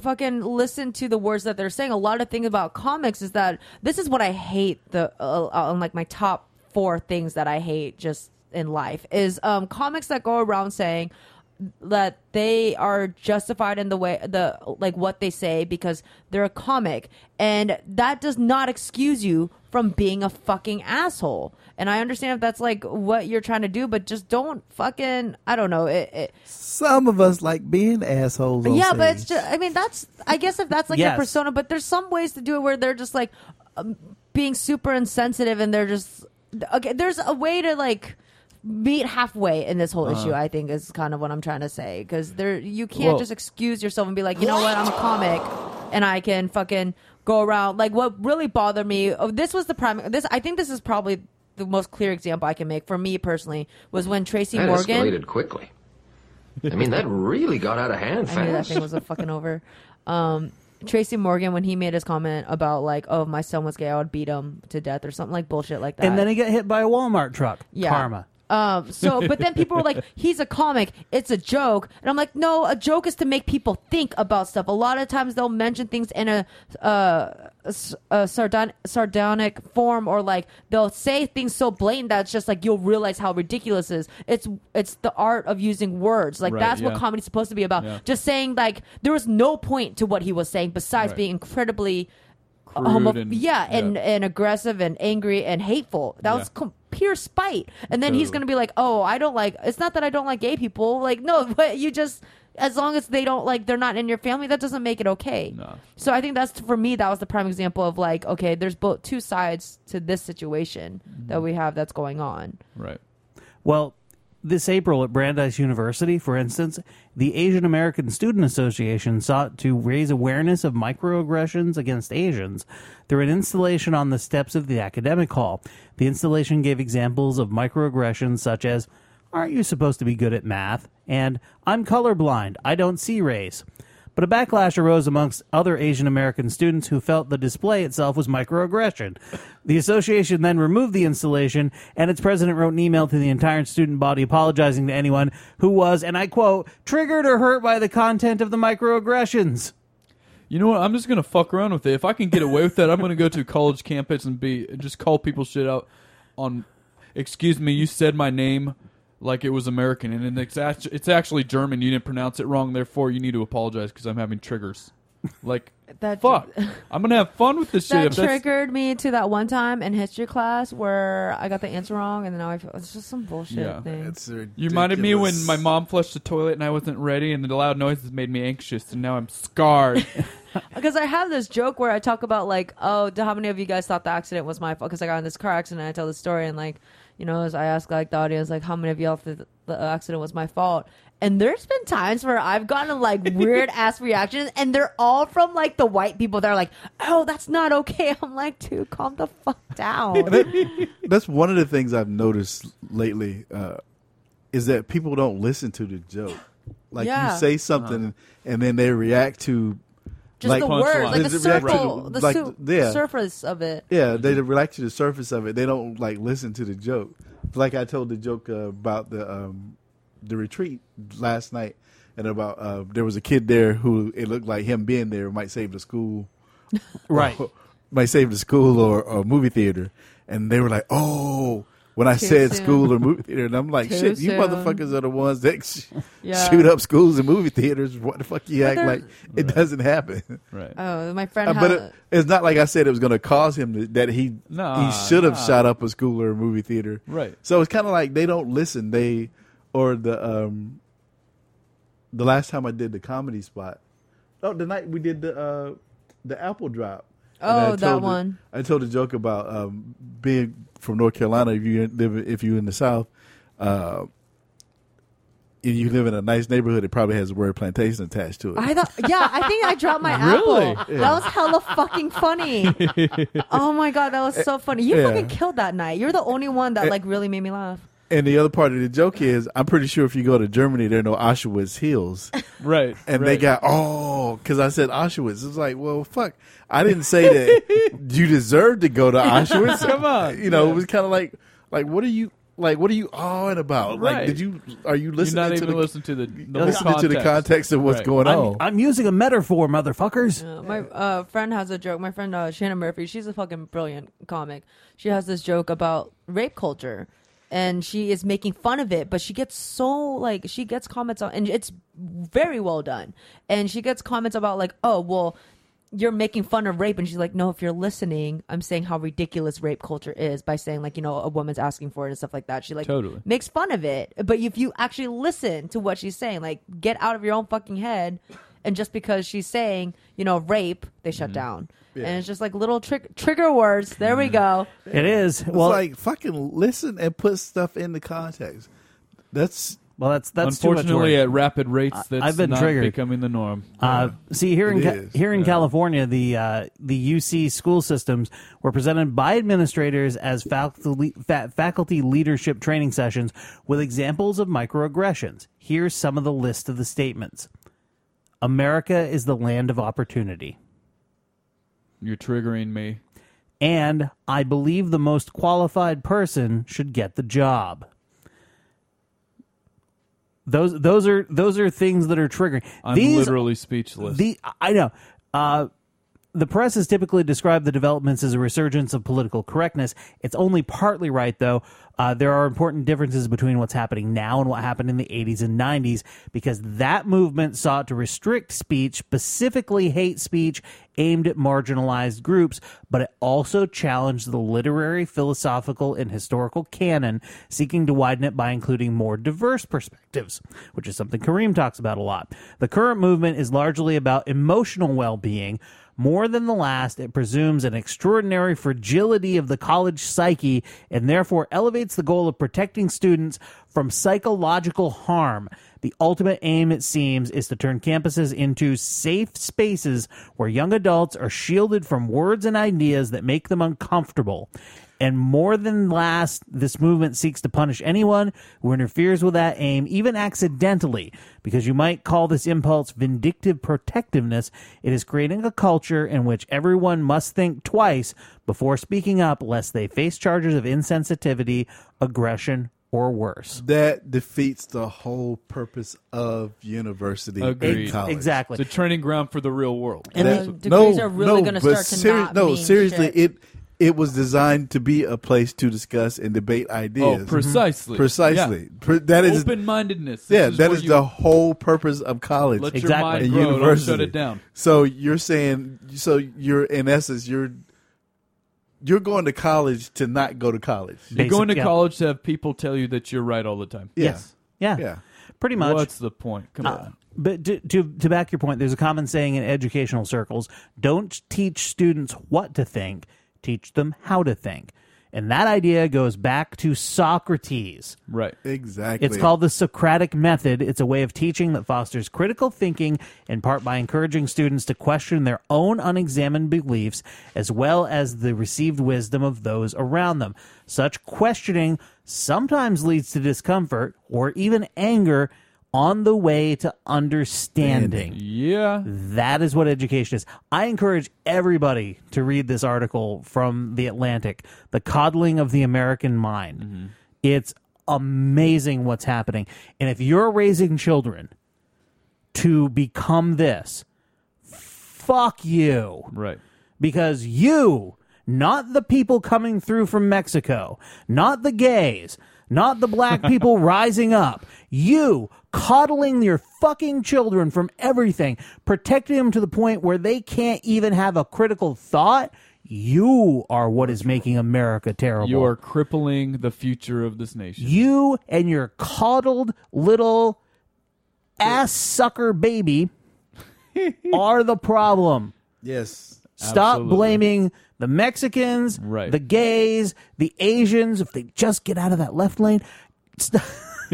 fucking listen to the words that they're saying. A lot of things about comics is that this is what I hate. The uh, on like my top four things that I hate just in life is um, comics that go around saying that they are justified in the way the like what they say because they're a comic, and that does not excuse you from being a fucking asshole. And I understand if that's like what you're trying to do, but just don't fucking I don't know it, it Some of us like being assholes on yeah stage. but it's just I mean that's I guess if that's like Yes. their persona, but there's some ways to do it where they're just like um, being super insensitive, and they're just okay there's a way to like meet halfway in this whole Uh-huh. issue, I think, is kind of what I'm trying to say. Because there, you can't Well- just excuse yourself and be like, you know what, I'm a comic, and I can fucking go around. Like, what really bothered me, oh, this was the prime, this, I think this is probably the most clear example I can make for me personally, was when Tracy That Morgan. escalated quickly. I mean, that really got out of hand I knew that fast. thing was a fucking over. Um, Tracy Morgan, when he made his comment about, like, oh, if my son was gay, I would beat him to death or something like bullshit like that. And then he got hit by a Walmart truck. Yeah. Karma. Um, so, but then people were like, he's a comic, it's a joke. And I'm like, no, a joke is to make people think about stuff. A lot of times they'll mention things in a, uh, a, s- a sardon- sardonic form, or like they'll say things so blatant that it's just like you'll realize how ridiculous it is. It's, it's the art of using words. Like Right, that's yeah. what comedy's supposed to be about. Yeah. Just saying like there was no point to what he was saying besides Right. being incredibly Crude homo- and- yeah, and, yeah. and aggressive and angry and hateful. That Yeah. was com- pure spite. And then he's Totally. going to be like, oh, I don't like, it's not that I don't like gay people. Like, no, but you just, as long as they don't like, they're not in your family, that doesn't make it okay. No. So I think that's, for me, that was the prime example of like, okay, there's both two sides to this situation Mm-hmm. that we have that's going on. Right. Well, this April at Brandeis University, for instance, the Asian American Student Association sought to raise awareness of microaggressions against Asians through an installation on the steps of the academic hall. The installation gave examples of microaggressions such as, "Aren't you supposed to be good at math?" and "I'm colorblind, I don't see race." But a backlash arose amongst other Asian American students who felt the display itself was microaggression. The association then removed the installation, and its president wrote an email to the entire student body apologizing to anyone who was, and I quote, "triggered or hurt by the content of the microaggressions." You know what? I'm just gonna fuck around with it. If I can get away with that, I'm gonna go to a college campus and be just call people shit out on. Excuse me, you said my name like it was American, and it's actually, it's actually German. You didn't pronounce it wrong, therefore you need to apologize because I'm having triggers. Like, That fuck. I'm gonna have fun with this shit. That If that's- triggered me to that one time in history class where I got the answer wrong, and then now I feel it's just some bullshit Yeah. thing. It's You reminded me when ridiculous. my mom flushed the toilet and I wasn't ready, and the loud noises made me anxious, and now I'm scarred. Because I have this joke where I talk about like, oh, do- how many of you guys thought the accident was my fault? Because I got in this car accident, and I tell the story, and like, you know, as I ask like the audience, like, how many of y'all thought the accident was my fault? And there's been times where I've gotten like weird ass reactions, and they're all from like the white people. They're like, oh, that's not okay. I'm like, dude, calm the fuck down. That's one of the things I've noticed lately uh, is that people don't listen to the joke. Like Yeah. you say something and then they react to Just like the punchline. words, like the They react to circle, the- the, like, su- yeah. surface of it. yeah, they react to the surface of it. They don't like listen to the joke. Like I told the joke uh, about the um, the retreat last night, and about uh, there was a kid there who it looked like him being there might save the school, Right. might save the school or, or movie theater, and they were like, "Oh." When I Too said soon. school or movie theater, and I'm like, Too shit, you soon. motherfuckers are the ones that sh- Yeah. shoot up schools and movie theaters. What the fuck you But act there- like it doesn't happen? Right. Oh, my friend Uh, had. but it, it's not like I said it was going to cause him to, that he Nah, he should have nah. shot up a school or a movie theater. Right. So it's kind of like they don't listen. They or the um the last time I did the comedy spot. Oh, the night we did the uh the Apple Drop. And I Oh, told that the- one. I told a joke about um being from North Carolina. If you live if you're in the South, uh, if you live in a nice neighborhood, it probably has the word plantation attached to it. I thought, yeah, I think I dropped my Really? apple. That was hella fucking funny. Oh my god, that was so funny. You Yeah. fucking killed that night. You're the only one that like really made me laugh. And the other part of the joke is, I'm pretty sure if you go to Germany, there are no Auschwitz hills. Right. And right. they got, oh, because I said Auschwitz. It's like, well, fuck. I didn't say that you deserve to go to Auschwitz. Come on. You know, Yeah. it was kind of like, like, what are you, Like, what are you awing about? Right. Like, did you? Are you You're listening not to even the listening to the, the listening whole to the context of what's Right. going I'm, on? I'm using a metaphor, motherfuckers. Uh, my uh, friend has a joke. My friend uh, Shannon Murphy, she's a fucking brilliant comic. She has this joke about rape culture, and she is making fun of it. But she gets so like she gets comments on, and it's very well done. And she gets comments about like, oh well, you're making fun of rape, and she's like, no, if you're listening, I'm saying how ridiculous rape culture is by saying like, you know, a woman's asking for it and stuff like that. She like Totally. makes fun of it, but if you actually listen to what she's saying, like get out of your own fucking head, and just because she's saying, you know, rape, they shut down. Yeah. And it's just like little trick trigger words. There we go. It is. It's Well, like fucking listen and put stuff into context. That's well, that's that's too much Unfortunately, work. at rapid rates, that's I've been not triggered. becoming the norm. Uh, see, here in It Ca- is. here in Yeah. California, the uh, the U C school systems were presented by administrators as faculty fa- faculty leadership training sessions with examples of microaggressions. Here's some of the list of the statements: America is the land of opportunity, You're triggering me. and I believe the most qualified person should get the job. Those those are those are things that are triggering. I'm These literally speechless. The I know. Uh, the press has typically described the developments as a resurgence of political correctness. It's only partly right, though. Uh, there are important differences between what's happening now and what happened in the eighties and nineties, because that movement sought to restrict speech, specifically hate speech aimed at marginalized groups, but it also challenged the literary, philosophical, and historical canon, seeking to widen it by including more diverse perspectives, which is something Kareem talks about a lot. The current movement is largely about emotional well-being. More than the last, it presumes an extraordinary fragility of the college psyche and therefore elevates the goal of protecting students from psychological harm. The ultimate aim, it seems, is to turn campuses into safe spaces where young adults are shielded from words and ideas that make them uncomfortable. And more than last, this movement seeks to punish anyone who interferes with that aim, even accidentally, because you might call this impulse vindictive protectiveness. It is creating a culture in which everyone must think twice before speaking up, lest they face charges of insensitivity, aggression, or worse. that defeats the whole purpose of university Agreed. and college. Exactly. It's a training ground for the real world. And That- the degrees are really no, going to but start to seri- not no, mean seriously, shit. it it was designed to be a place to discuss and debate ideas. Oh, precisely. Precisely. Yeah. Pre- that is Open-mindedness. This yeah, is that where is you the whole purpose of college. Let Exactly. your mind and grow. Don't university. shut it down. So you're saying, so you're in essence, you're you're going to college to not go to college. You're going to Basic- yeah. college to have people tell you that you're right all the time. Yeah. Yes. Yeah. Yeah. Pretty much. What's the point? Come Uh, on. But to, to to back your point, there's a common saying in educational circles: don't teach students what to think, teach them how to think. And that idea goes back to Socrates. Right. Exactly. It's called the Socratic method. It's a way of teaching that fosters critical thinking, in part by encouraging students to question their own unexamined beliefs, as well as the received wisdom of those around them. Such questioning sometimes leads to discomfort or even anger on the way to understanding. Yeah. That is what education is. I encourage everybody to read this article from The Atlantic, The Coddling of the American Mind. Mm-hmm. It's amazing what's happening. And if you're raising children to become this, fuck you. Right. Because you, not the people coming through from Mexico, not the gays, not the black people rising up, you coddling your fucking children from everything, protecting them to the point where they can't even have a critical thought, you are what is making America terrible. You are crippling the future of this nation. You and your coddled little ass sucker baby are the problem. yes. Stop Absolutely. blaming the Mexicans, Right. the gays, the Asians. If they just get out of that left lane. Stop.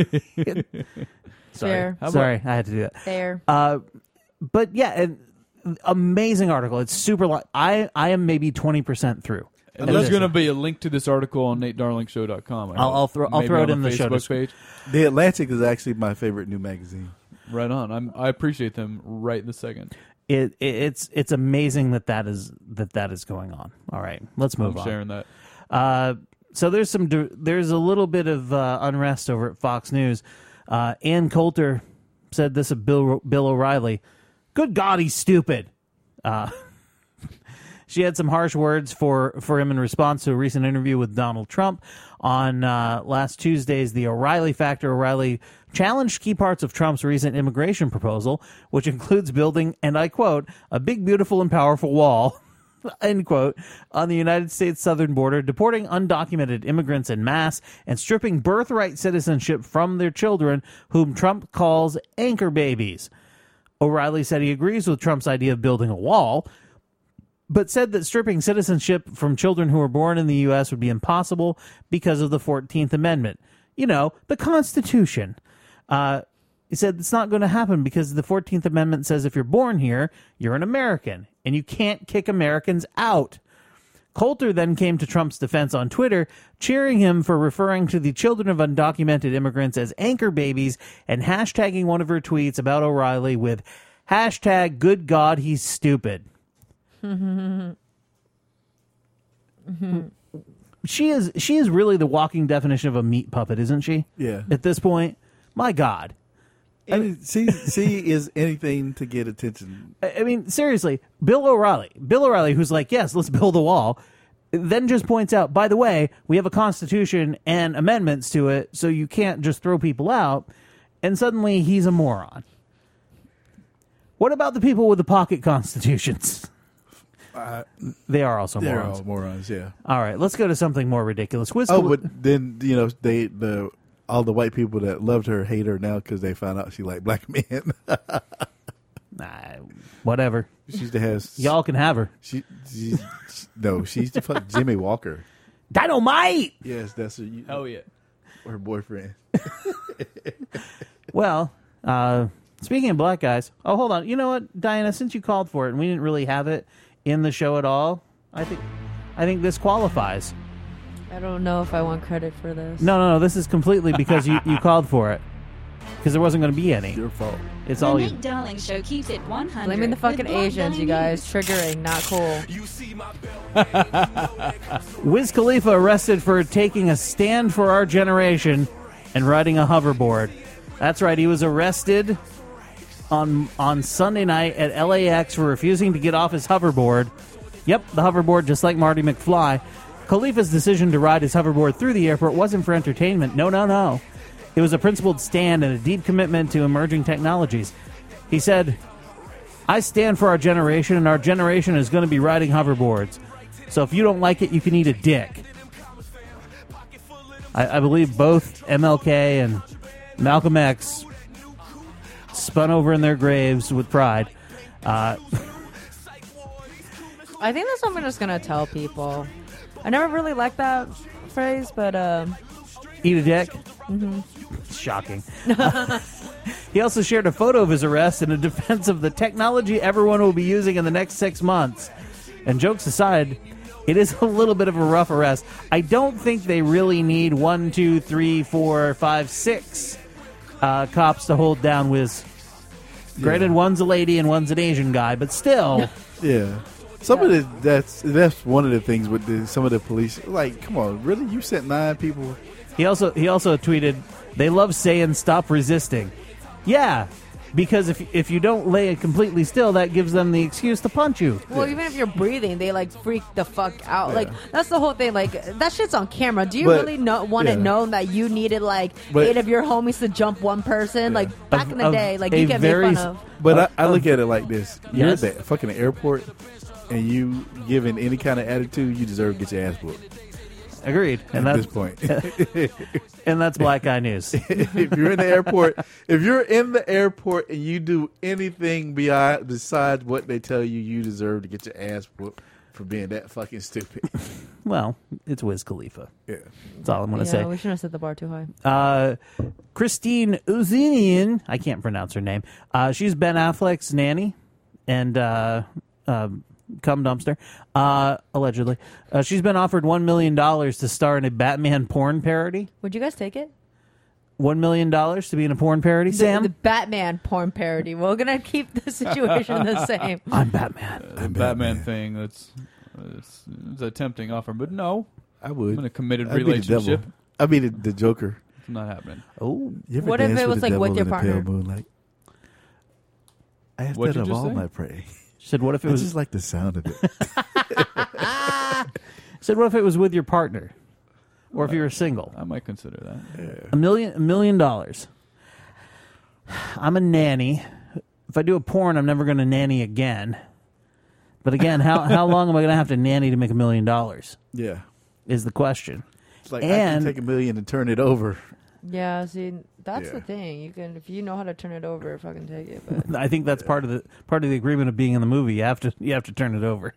Sorry, Fair. How about- sorry, I had to do that. Fair. Uh, but yeah, and amazing article. It's super long. I I am maybe twenty percent through. And there's going to be a link to this article on Nate Darling Show dot com. I'll- I'll throw- I'll Maybe throw it on in the show Facebook description. page. The Atlantic is actually my favorite new magazine. Right on. I'm, I appreciate them right this second. It, it it's it's amazing that that is that that is going on. All right, let's move I'm on. sharing that. Uh, so there's some there's a little bit of uh, unrest over at Fox News. Uh, Ann Coulter said this of Bill Bill O'Reilly. Good God, he's stupid. Uh, she had some harsh words for, for him in response to a recent interview with Donald Trump on uh, last Tuesday's The O'Reilly Factor. O'Reilly challenged key parts of Trump's recent immigration proposal, which includes building, and I quote, a big, beautiful, and powerful wall, end quote, on the United States southern border, deporting undocumented immigrants en masse, and stripping birthright citizenship from their children, whom Trump calls anchor babies. O'Reilly said he agrees with Trump's idea of building a wall, but said that stripping citizenship from children who were born in the U S would be impossible because of the fourteenth Amendment. You know, the Constitution. Uh, he said it's not going to happen because the fourteenth Amendment says if you're born here, you're an American, and you can't kick Americans out. Coulter then came to Trump's defense on Twitter, cheering him for referring to the children of undocumented immigrants as anchor babies and hashtagging one of her tweets about O'Reilly with hashtag good God, he's stupid. She is she is really the walking definition of a meat puppet, isn't she? Yeah. At this point, my God. I mean, she she is anything to get attention. I mean, seriously, Bill O'Reilly, Bill O'Reilly, who's like, yes, let's build a wall, then just points out, by the way, we have a constitution and amendments to it, so you can't just throw people out, and suddenly he's a moron. What about the people with the pocket constitutions? Uh, they are also they're morons. all morons, yeah. All right, let's go to something more ridiculous. Wiz Oh, Khali- but then, you know, they the all the white people that loved her hate her now because they found out she liked black men. Nah, whatever. She used to have Y'all can have her. She, she no, she used to fuck Jimmy Walker. Dynamite. Yes, that's her. Oh yeah, her boyfriend. Well, uh, speaking of black guys, oh hold on. You know what, Diana? Since you called for it and we didn't really have it in the show at all, I think, I think this qualifies. I don't know if I want credit for this. No, no, no. This is completely because you, you called for it. Because there wasn't going to be any. Your fault. It's the all Nate you. Darling Show keeps it one hundred. Blaming the fucking with Black Asians, Guy you guys. Triggering, not cool. Wiz Khalifa arrested for taking a stand for our generation and riding a hoverboard. That's right. He was arrested on on Sunday night at L A X for refusing to get off his hoverboard. Yep, the hoverboard, just like Marty McFly. Khalifa's decision to ride his hoverboard through the airport wasn't for entertainment. No, no, no. It was a principled stand and a deep commitment to emerging technologies. He said, I stand for our generation, and our generation is going to be riding hoverboards. So if you don't like it, you can eat a dick. I, I believe both M L K and Malcolm X spun over in their graves with pride. Uh, I think that's what I'm just going to tell people. I never really liked that phrase, but... Um, eat a dick? Mm-hmm. Shocking. Uh, he also shared a photo of his arrest in a defense of the technology everyone will be using in the next six months. And jokes aside, it is a little bit of a rough arrest. I don't think they really need one, two, three, four, five, six uh, cops to hold down Wiz. Granted, Yeah. one's a lady and one's an Asian guy, but still. Yeah. Some of the that's that's one of the things with the, some of the police. Like, come on, really? You sent nine people? He also he also tweeted, they love saying stop resisting. Yeah, because if if you don't lay it completely still, that gives them the excuse to punch you. Well, even if you're breathing, they like freak the fuck out. Like that's the whole thing. Like that shit's on camera. Do you But- really know, want yeah. it known that you needed like But- eight of your homies to jump one person? Like back Of- in the of day, like a you get very made fun of. But Uh, I, I look at it like this: you're Yes? at the fucking airport, and you giving any kind of attitude, you deserve to get your ass whooped. Agreed. And At that's this point, and that's Black Guy News. if you're in the airport, if you're in the airport and you do anything beyond besides what they tell you, you deserve to get your ass whooped for being that fucking stupid. Well, it's Wiz Khalifa. Yeah, that's all I'm going to Yeah, say. we shouldn't have set the bar too high. Uh, Christine Uzinian, I can't pronounce her name. Uh, she's Ben Affleck's nanny and uh, uh, cum dumpster, uh, allegedly. Uh, she's been offered one million dollars to star in a Batman porn parody. Would you guys take it? one million dollars to be in a porn parody, The, Sam? the Batman porn parody. We're gonna keep the situation the same. I'm Batman. Uh, the Batman thing, that's it's, it's a tempting offer, but no. I would. I'm in a committed I'd be the relationship. devil. I'd be the, the Joker. It's not happening. Oh, You ever What if dance it with was, the like, with devil your in the partner? pale moonlight? I asked What'd that you of just all say? my prey. said what if it I was? just like the sound of it. Said what if it was with your partner, or if you were single? I might consider that. A million, a million dollars. I'm a nanny. If I do a porn, I'm never going to nanny again. But again, how how long am I going to have to nanny to make a million dollars? Yeah. Is the question. It's like I And- can take a million and turn it over. Yeah, see, that's Yeah. the thing. You can, if you know how to turn it over, fucking take it. But I think that's part of the part of the agreement of being in the movie. You have to you have to turn it over,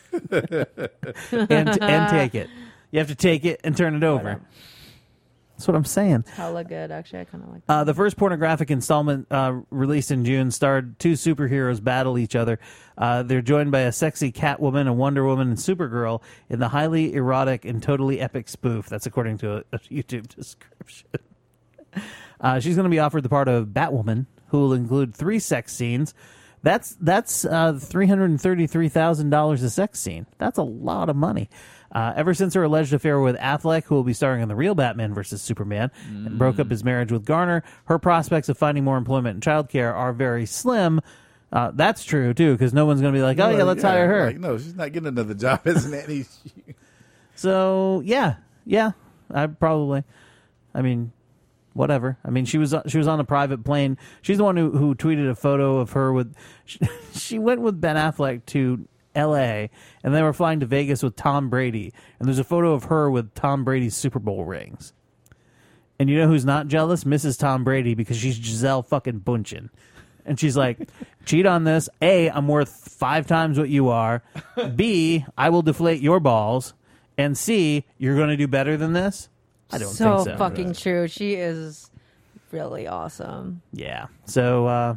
and and take it. You have to take it and turn it over. Whatever. That's what I'm saying. hella good. Actually, I kind of like that. Uh, the first pornographic installment uh, released in June starred two superheroes battle each other. Uh, they're joined by a sexy Catwoman, a Wonder Woman, and Supergirl in the highly erotic and totally epic spoof. That's according to a, a YouTube description. Uh, she's going to be offered the part of Batwoman, who will include three sex scenes. That's that's uh, three hundred thirty-three thousand dollars a sex scene. That's a lot of money. Uh, ever since her alleged affair with Affleck, who will be starring in the real Batman versus Superman, and broke up his marriage with Garner, her prospects of finding more employment and childcare are very slim. Uh, that's true, too, because no one's going to be like, oh, yeah, let's hire her. Like, no, she's not getting another job as a nanny. So, yeah, yeah, I probably, I mean, whatever. I mean, she was she was on a private plane. She's the one who, who tweeted a photo of her with, she, she went with Ben Affleck to L A, and they were flying to Vegas with Tom Brady, and there's a photo of her with Tom Brady's Super Bowl rings. And you know who's not jealous? Missus Tom Brady, because she's Giselle fucking Bundchen. And she's like, cheat on this. A, I'm worth five times what you are. B, I will deflate your balls. And C, you're going to do better than this? I don't so think so. fucking true. She is really awesome. Yeah. So, uh,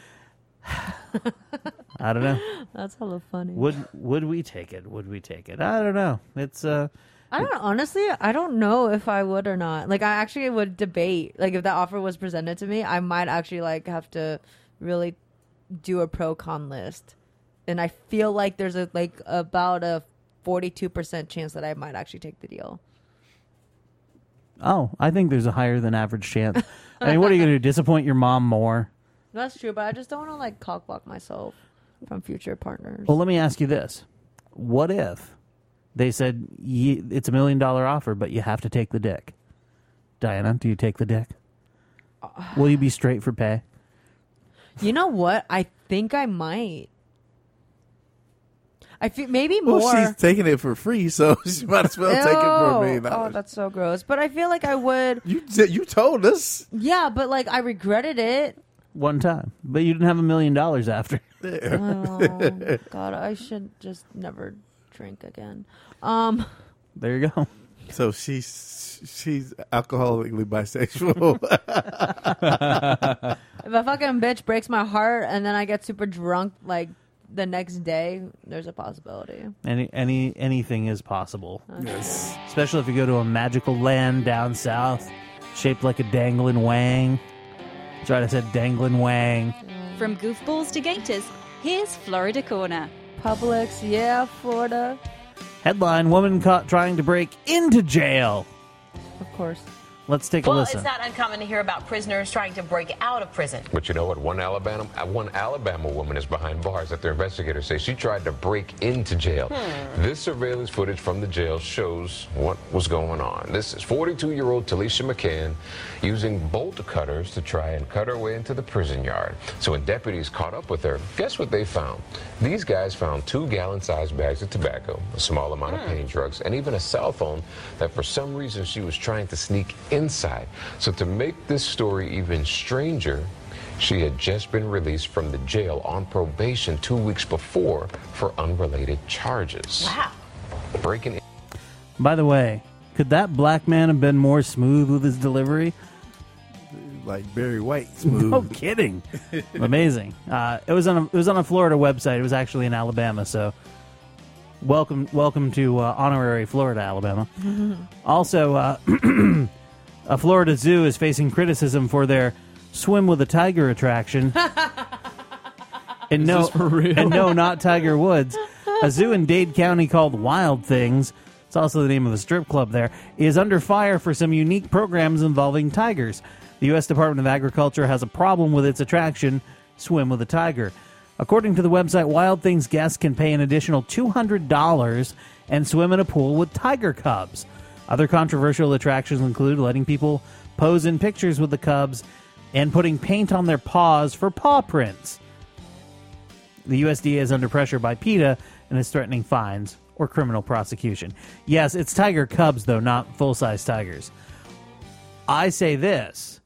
I don't know. That's hella funny. Would would we take it? Would we take it? I don't know. It's uh I don't honestly. I don't know if I would or not. Like, I actually would debate. Like, if that offer was presented to me, I might actually like have to really do a pro con list. And I feel like there's a like about a forty-two percent chance that I might actually take the deal. oh, I think there's a higher than average chance. I mean, what are you going to do? Disappoint your mom more? That's true, but I just don't want to like cock block myself from future partners. Well, let me ask you this: what if they said ye, it's a million dollar offer, but you have to take the dick? Diana, do you take the dick? Will you be straight for pay? You know what? I think I might. I feel maybe more. Well, she's taking it for free, so she might as well take it for a million Ew. Oh, dollars. that's so gross. But I feel like I would. You you told us. Yeah, but like I regretted it. One time, but you didn't have a million dollars after. Oh God, I should just never drink again. Um, There you go. So she's she's alcoholically bisexual. if a fucking bitch breaks my heart and then I get super drunk like the next day, there's a possibility. Any any anything is possible. Yes. Especially if you go to a magical land down south, shaped like a dangling wang. That's right, I said dangling wang. From goofballs to gators, here's Florida Corner. Publix, yeah, Florida, Headline: Woman caught trying to break into jail. of course. Let's take a Well, listen. it's not uncommon to hear about prisoners trying to break out of prison. But you know what? One Alabama, uh, one Alabama woman is behind bars after investigators say she tried to break into jail. This surveillance footage from the jail shows what was going on. This is forty-two-year-old Talisha McCann using bolt cutters to try and cut her way into the prison yard. So when deputies caught up with her, guess what they found? These guys found two gallon-sized bags of tobacco, a small amount of pain drugs, and even a cell phone that for some reason she was trying to sneak inside. So to make this story even stranger, she had just been released from the jail on probation two weeks before for unrelated charges. Wow. Breaking in. By the way, could that black man have been more smooth with his delivery? Like Barry White, smooth. No kidding. Amazing. Uh, it was on a, it was on a Florida website. It was actually in Alabama. So welcome welcome to uh, honorary Florida, Alabama. Also, uh, a Florida zoo is facing criticism for their swim with a tiger attraction. and no, this for real? and no, not Tiger Woods. A zoo in Dade County called Wild Things it's also the name of a strip club there, is under fire for some unique programs involving tigers. The U S Department of Agriculture has a problem with its attraction, Swim with a Tiger. According to the website Wild Things, guests can pay an additional two hundred dollars and swim in a pool with tiger cubs. Other controversial attractions include letting people pose in pictures with the cubs and putting paint on their paws for paw prints. The U S D A is under pressure by PETA and is threatening fines or criminal prosecution. Yes, it's tiger cubs, though, not full-size tigers. I say this.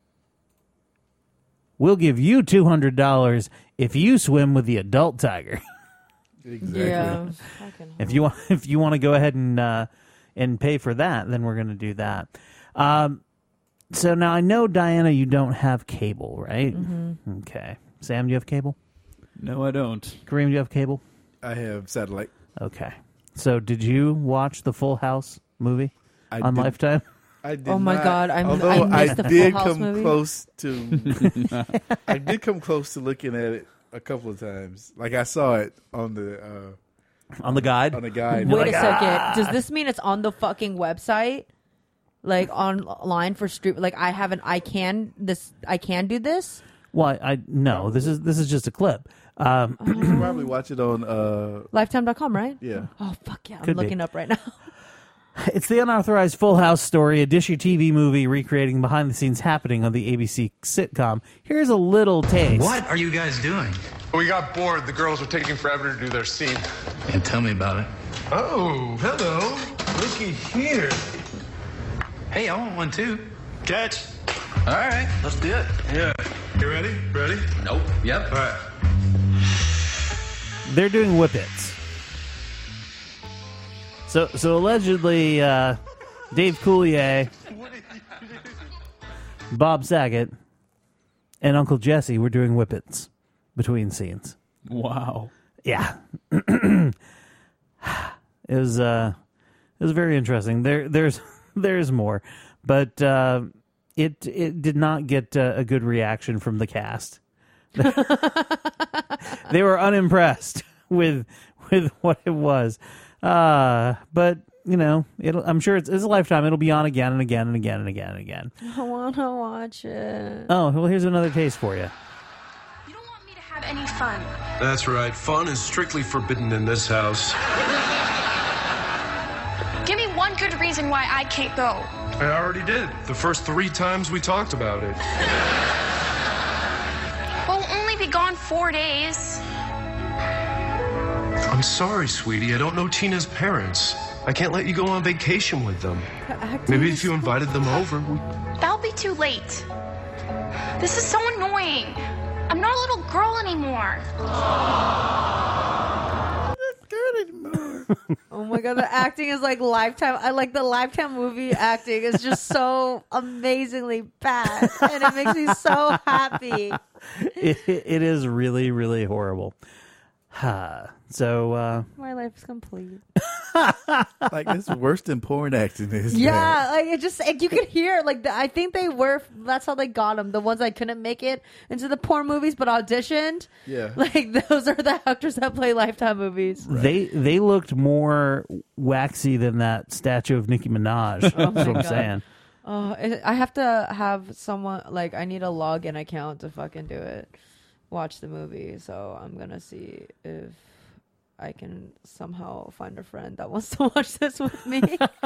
We'll give you two hundred dollars if you swim with the adult tiger. Exactly. Yeah. If you want, if you want to go ahead and uh, and pay for that, then we're going to do that. Um, so now I know, Diana, you don't have cable, right? Mm-hmm. Okay. Sam, do you have cable? No, I don't. Kareem, do you have cable? I have satellite. Okay. So did you watch the Full House movie I on did- Lifetime? I did Oh my not. God, I'm- Although I I, missed the Full did House come movie. close to, I did come close to looking at it a couple of times. Like I saw it on the uh, on the guide. On the guide. Wait Like, a second. Does this mean it's on the fucking website? Like online for stream? Like I haven't. I can this. I can do this. Well, I, I no. This is this is just a clip. Um, you can probably watch it on. Uh, Lifetime dot com, right? Yeah. Oh fuck yeah! I'm Could be. looking up right now. It's the unauthorized Full House story, a Dishy T V movie recreating behind-the-scenes happening on the A B C sitcom. Here's a little taste. What are you guys doing? We got bored. The girls were taking forever to do their scene. And tell me about it. Oh, hello. Looky here. Hey, I want one too. Catch. All right, let's do it. Yeah. You ready? Ready? Nope. Yep. All right. They're doing whippets. So, so allegedly, uh, Dave Coulier, Bob Saget, and Uncle Jesse were doing whippets between scenes. Wow. Yeah. It was uh, it was very interesting. There, there's, there's more, but uh, it it did not get uh, a good reaction from the cast. They were unimpressed with with what it was. Uh, but you know, it'll, I'm sure it's, it's a Lifetime. It'll be on again and again and again and again and again. I want to watch it. Oh, well, here's another taste for you. Have any fun. That's right. Fun is strictly forbidden in this house. Give me one good reason why I can't go. I already did. The first three times we talked about it. We'll only be gone four days. I'm sorry, sweetie. I don't know Tina's parents. I can't let you go on vacation with them. Maybe if you invited them over. We... That'll be too late. This is so annoying. I'm not a little girl anymore. Oh my god, the acting is like Lifetime. I like the Lifetime movie acting is just so amazingly bad, and it makes me so happy. It, it is really, really horrible. So, uh, My life is complete. like it's worse than porn acting is. Yeah, man. like it just like, you could hear like the, I think they were. That's how they got them. The ones that couldn't make it into the porn movies but auditioned. Yeah, like those are the actors that play Lifetime movies. they they looked more waxy than that statue of Nicki Minaj. That's Oh what my I'm God. saying. Oh, it- I have to have someone like I need a login account to fucking do it. Watch the movie, so I'm gonna see if I can somehow find a friend that wants to watch this with me.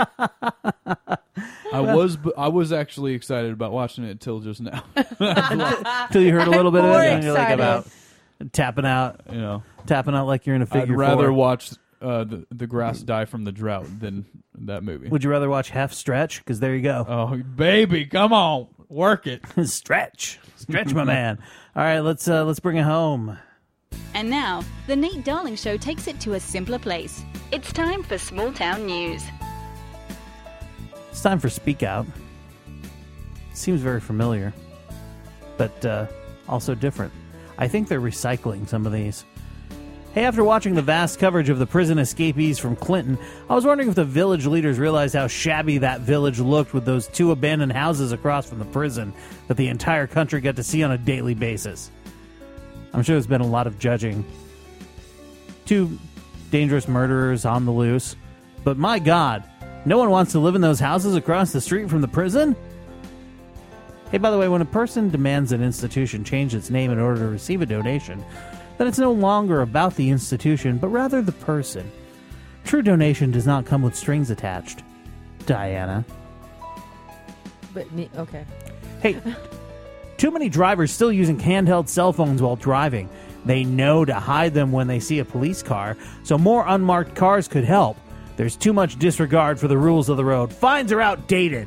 I was b- I was actually excited about watching it until just now. Until you heard a little bit of it, and you're like about tapping out, you know, tapping out like you're in a figure I'd rather four. watch uh, the the grass die from the drought than that movie. Would you rather watch Half Stretch? Because there you go. Oh, baby, come on, work it, stretch, stretch, my man. All right, let's uh, let's bring it home. And now, the Nate Darling Show takes it to a simpler place. It's time for Small Town News. It's time for Speak Out. Seems very familiar, but uh, also different. I think they're recycling some of these. Hey, after watching the vast coverage of the prison escapees from Clinton, I was wondering if the village leaders realized how shabby that village looked with those two abandoned houses across from the prison that the entire country got to see on a daily basis. I'm sure there's been a lot of judging. Two dangerous murderers on the loose, But my God, no one wants to live in those houses across the street from the prison? Hey, by the way, when a person demands an institution change its name in order to receive a donation, then it's no longer about the institution, but rather the person. True donation does not come with strings attached. Diana. But me, okay. Hey, too many drivers still using handheld cell phones while driving. They know to hide them when they see a police car, so more unmarked cars could help. There's too much disregard for the rules of the road. Fines are outdated.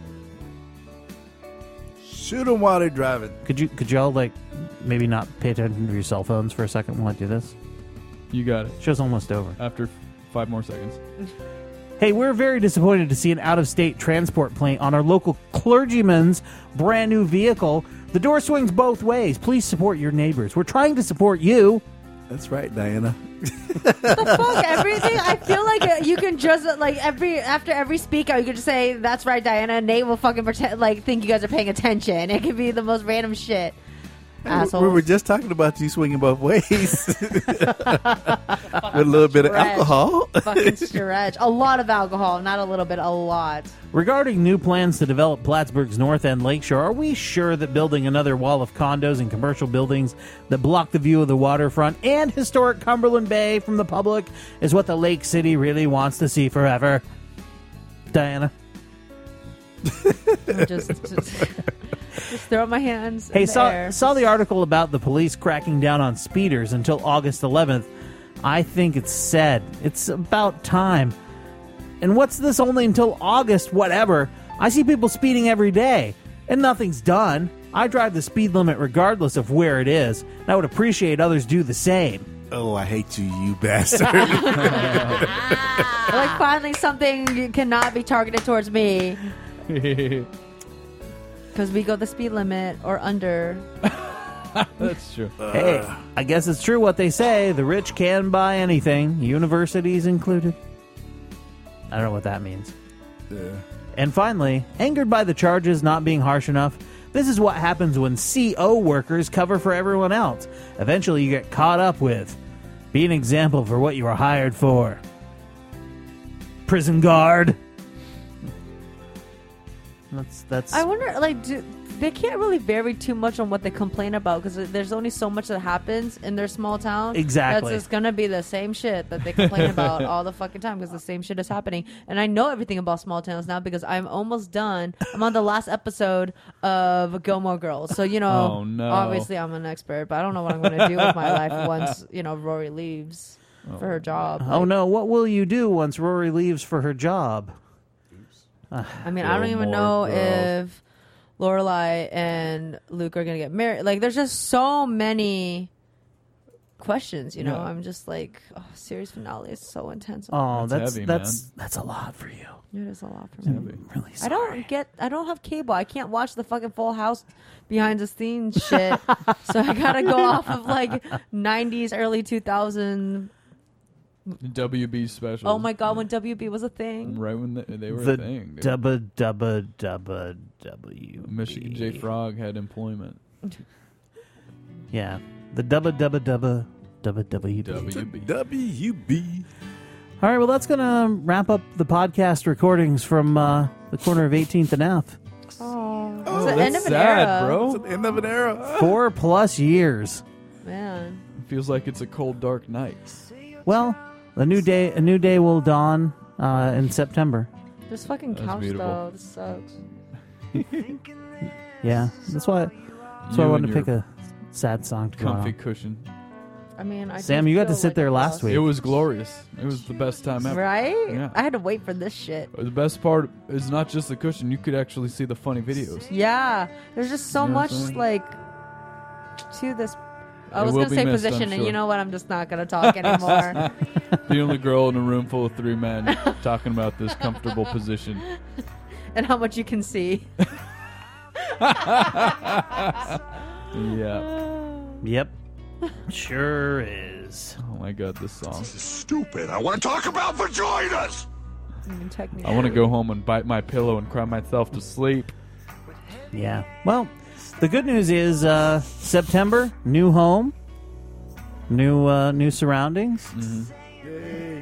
Shoot them while they're driving. Could you, could y'all, like, maybe not pay attention to your cell phones for a second while I do this? You got it. Show's almost over. After five more seconds. Hey, we're very disappointed to see an out-of-state transport plane on our local clergyman's brand new vehicle. The door swings both ways. Please support your neighbors. We're trying to support you. That's right, Diana. The fuck, everything. I feel like you can just like every after every speaker, you can just say, "That's right, Diana." And Nate will fucking pretend like think you guys are paying attention. It could be the most random shit. Assholes. We were just talking about you swinging both ways with a little bit of alcohol. Fucking stretch. A lot of alcohol, not a little bit, a lot. Regarding new plans to develop Plattsburgh's North End Lakeshore, are we sure that building another wall of condos and commercial buildings that block the view of the waterfront and historic Cumberland Bay from the public is what the Lake City really wants to see forever? Diana? just, just, just throw my hands Hey, in the saw, air. saw the article about the police cracking down on speeders until August eleventh. I think it's said. It's about time. And what's this only until August, whatever? I see people speeding every day, and nothing's done. I drive the speed limit regardless of where it is, and I would appreciate others do the same. Oh, I hate you, you bastard. Like, finally something cannot be targeted towards me. Because we go the speed limit or under. That's true. Hey, I guess it's true what they say. The rich can buy anything, universities included. I don't know what that means. Yeah. And finally, angered by the charges not being harsh enough, this is what happens when C O workers cover for everyone else. Eventually you get caught up with. Be an example for what you were hired for. Prison guard. That's that's. I wonder, like, do, they can't really vary too much on what they complain about because there's only so much that happens in their small town. Exactly. That's just gonna be the same shit that they complain about all the fucking time because the same shit is happening. And I know everything about small towns now because I'm almost done. I'm on the last episode of Gilmore Girls, so you know, Oh, no. obviously I'm an expert, but I don't know what I'm gonna do with my life once you know Rory leaves Oh. for her job. Oh no! What will you do once Rory leaves for her job? I mean, I don't even know if Lorelai and Luke are gonna get married. Like, there's just so many questions. You know, Yeah. I'm just like, oh, series finale is so intense. Oh, That's that's heavy, that's man. that's a lot for you. It is a lot for It's me. heavy. Really I sorry. don't get. I don't have cable. I can't watch the fucking Full House behind the scenes shit. So I gotta go off of like nineties, early two thousand. W B special. Oh my god, when W B was a thing. Right when they, they were The a thing. dude. dubba dubba dubba W. Michigan J. Frog had employment. Yeah, the dubba dubba dubba dubba W. W B. W B. All right, well, that's gonna wrap up the podcast recordings from uh, the corner of eighteenth and F. Oh, Oh, it's the that's end of an sad, era, bro. It's the end of an era. Four plus years. Man. It feels like it's a cold, dark night. Well, a new day, a new day will dawn uh, in September. This fucking That's couch beautiful. though, this sucks. Yeah, that's why. That's why I You wanted and to pick your a sad song to go Comfy on. cushion. I mean, I Sam, do you got to feel sit like there a last boss. week. It was glorious. It was the best time ever. Right? Yeah. I had to wait for this shit. The best part is not just the cushion. You could actually see the funny videos. Yeah, there's just so You know what much I'm saying? like to this. I It was will gonna be say missed, I'm position, and sure. you know what? I'm just not gonna talk anymore. The only girl in a room full of three men talking about this comfortable position. And how much you can see. Yeah. Yep. Sure is. Oh my god, this song. This is stupid. I want to talk about vaginas. I want to go home and bite my pillow and cry myself to sleep. Yeah. Well, the good news is uh, September, new home, new uh, new surroundings. Mm-hmm.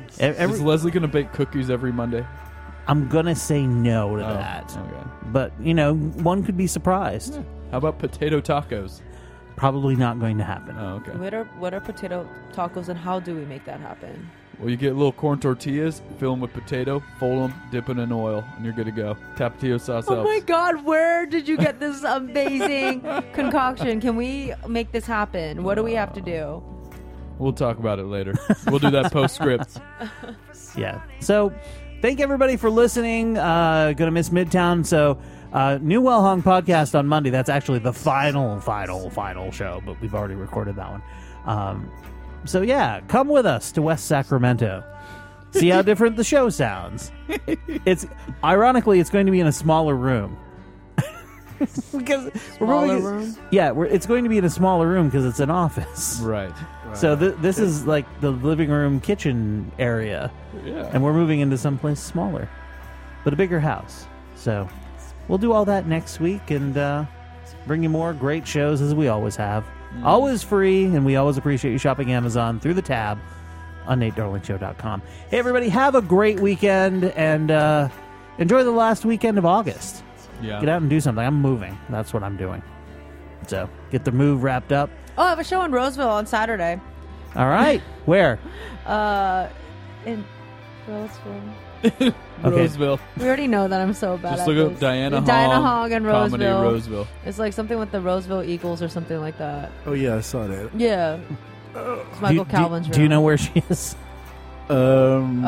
E- Every, Is Leslie going to bake cookies every Monday? I'm going to say no to Oh, that. okay. But, you know, one could be surprised. How about potato tacos? Probably not going to happen. Oh, okay. What are what are potato tacos, and how do we make that happen? Well, you get little corn tortillas, fill them with potato, fold them, dip it in oil, and you're good to go. Tapatio sauce Oh helps. my God, where did you get this amazing concoction? Can we make this happen? What do we have to do? We'll talk about it later. We'll do that postscript. Yeah. So, thank everybody for listening. Uh, gonna miss Midtown. So, uh, new Well Hung podcast on Monday. That's actually the final, final, final show, but we've already recorded that one. Um, so yeah, come with us to West Sacramento. See how different the show sounds. It's ironically, it's going to be in a smaller room. because we're Smaller going, room? Yeah, we're, it's going to be in a smaller room because it's an office. Right. So th- this is like the living room, kitchen area. Yeah. And we're moving into someplace smaller, but a bigger house. So we'll do all that next week and uh, bring you more great shows as we always have. Mm. Always free, and we always appreciate you shopping Amazon through the tab on Nate Darling Show dot com. Hey, everybody, have a great weekend and uh, enjoy the last weekend of August. Yeah. Get out and do something. I'm moving. That's what I'm doing. So get the move wrapped up. Oh, I have a show in Roseville on Saturday. All right. Where? Uh, in Roseville. Roseville. We already know that I'm so bad Just at look up this. Diana Diana Hong, Hong and Comedy Roseville. Roseville. It's like something with the Roseville Eagles or something like that. Oh yeah, I saw that. Yeah. It's Michael do, Calvin's do, room. do you know where she is? Um,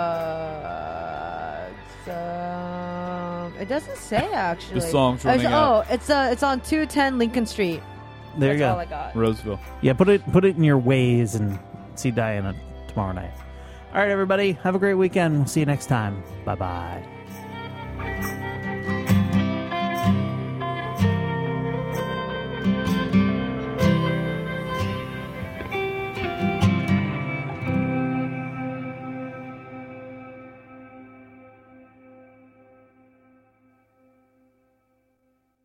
Uh, it's, um, it doesn't say actually. The song's Oh, it's- running out. Oh, it's uh, it's on two ten Lincoln Street. There you That's go. all I got. Roseville. Yeah, put it put it in your ways and see Diana tomorrow night. All right, everybody, have a great weekend. We'll see you next time. Bye bye.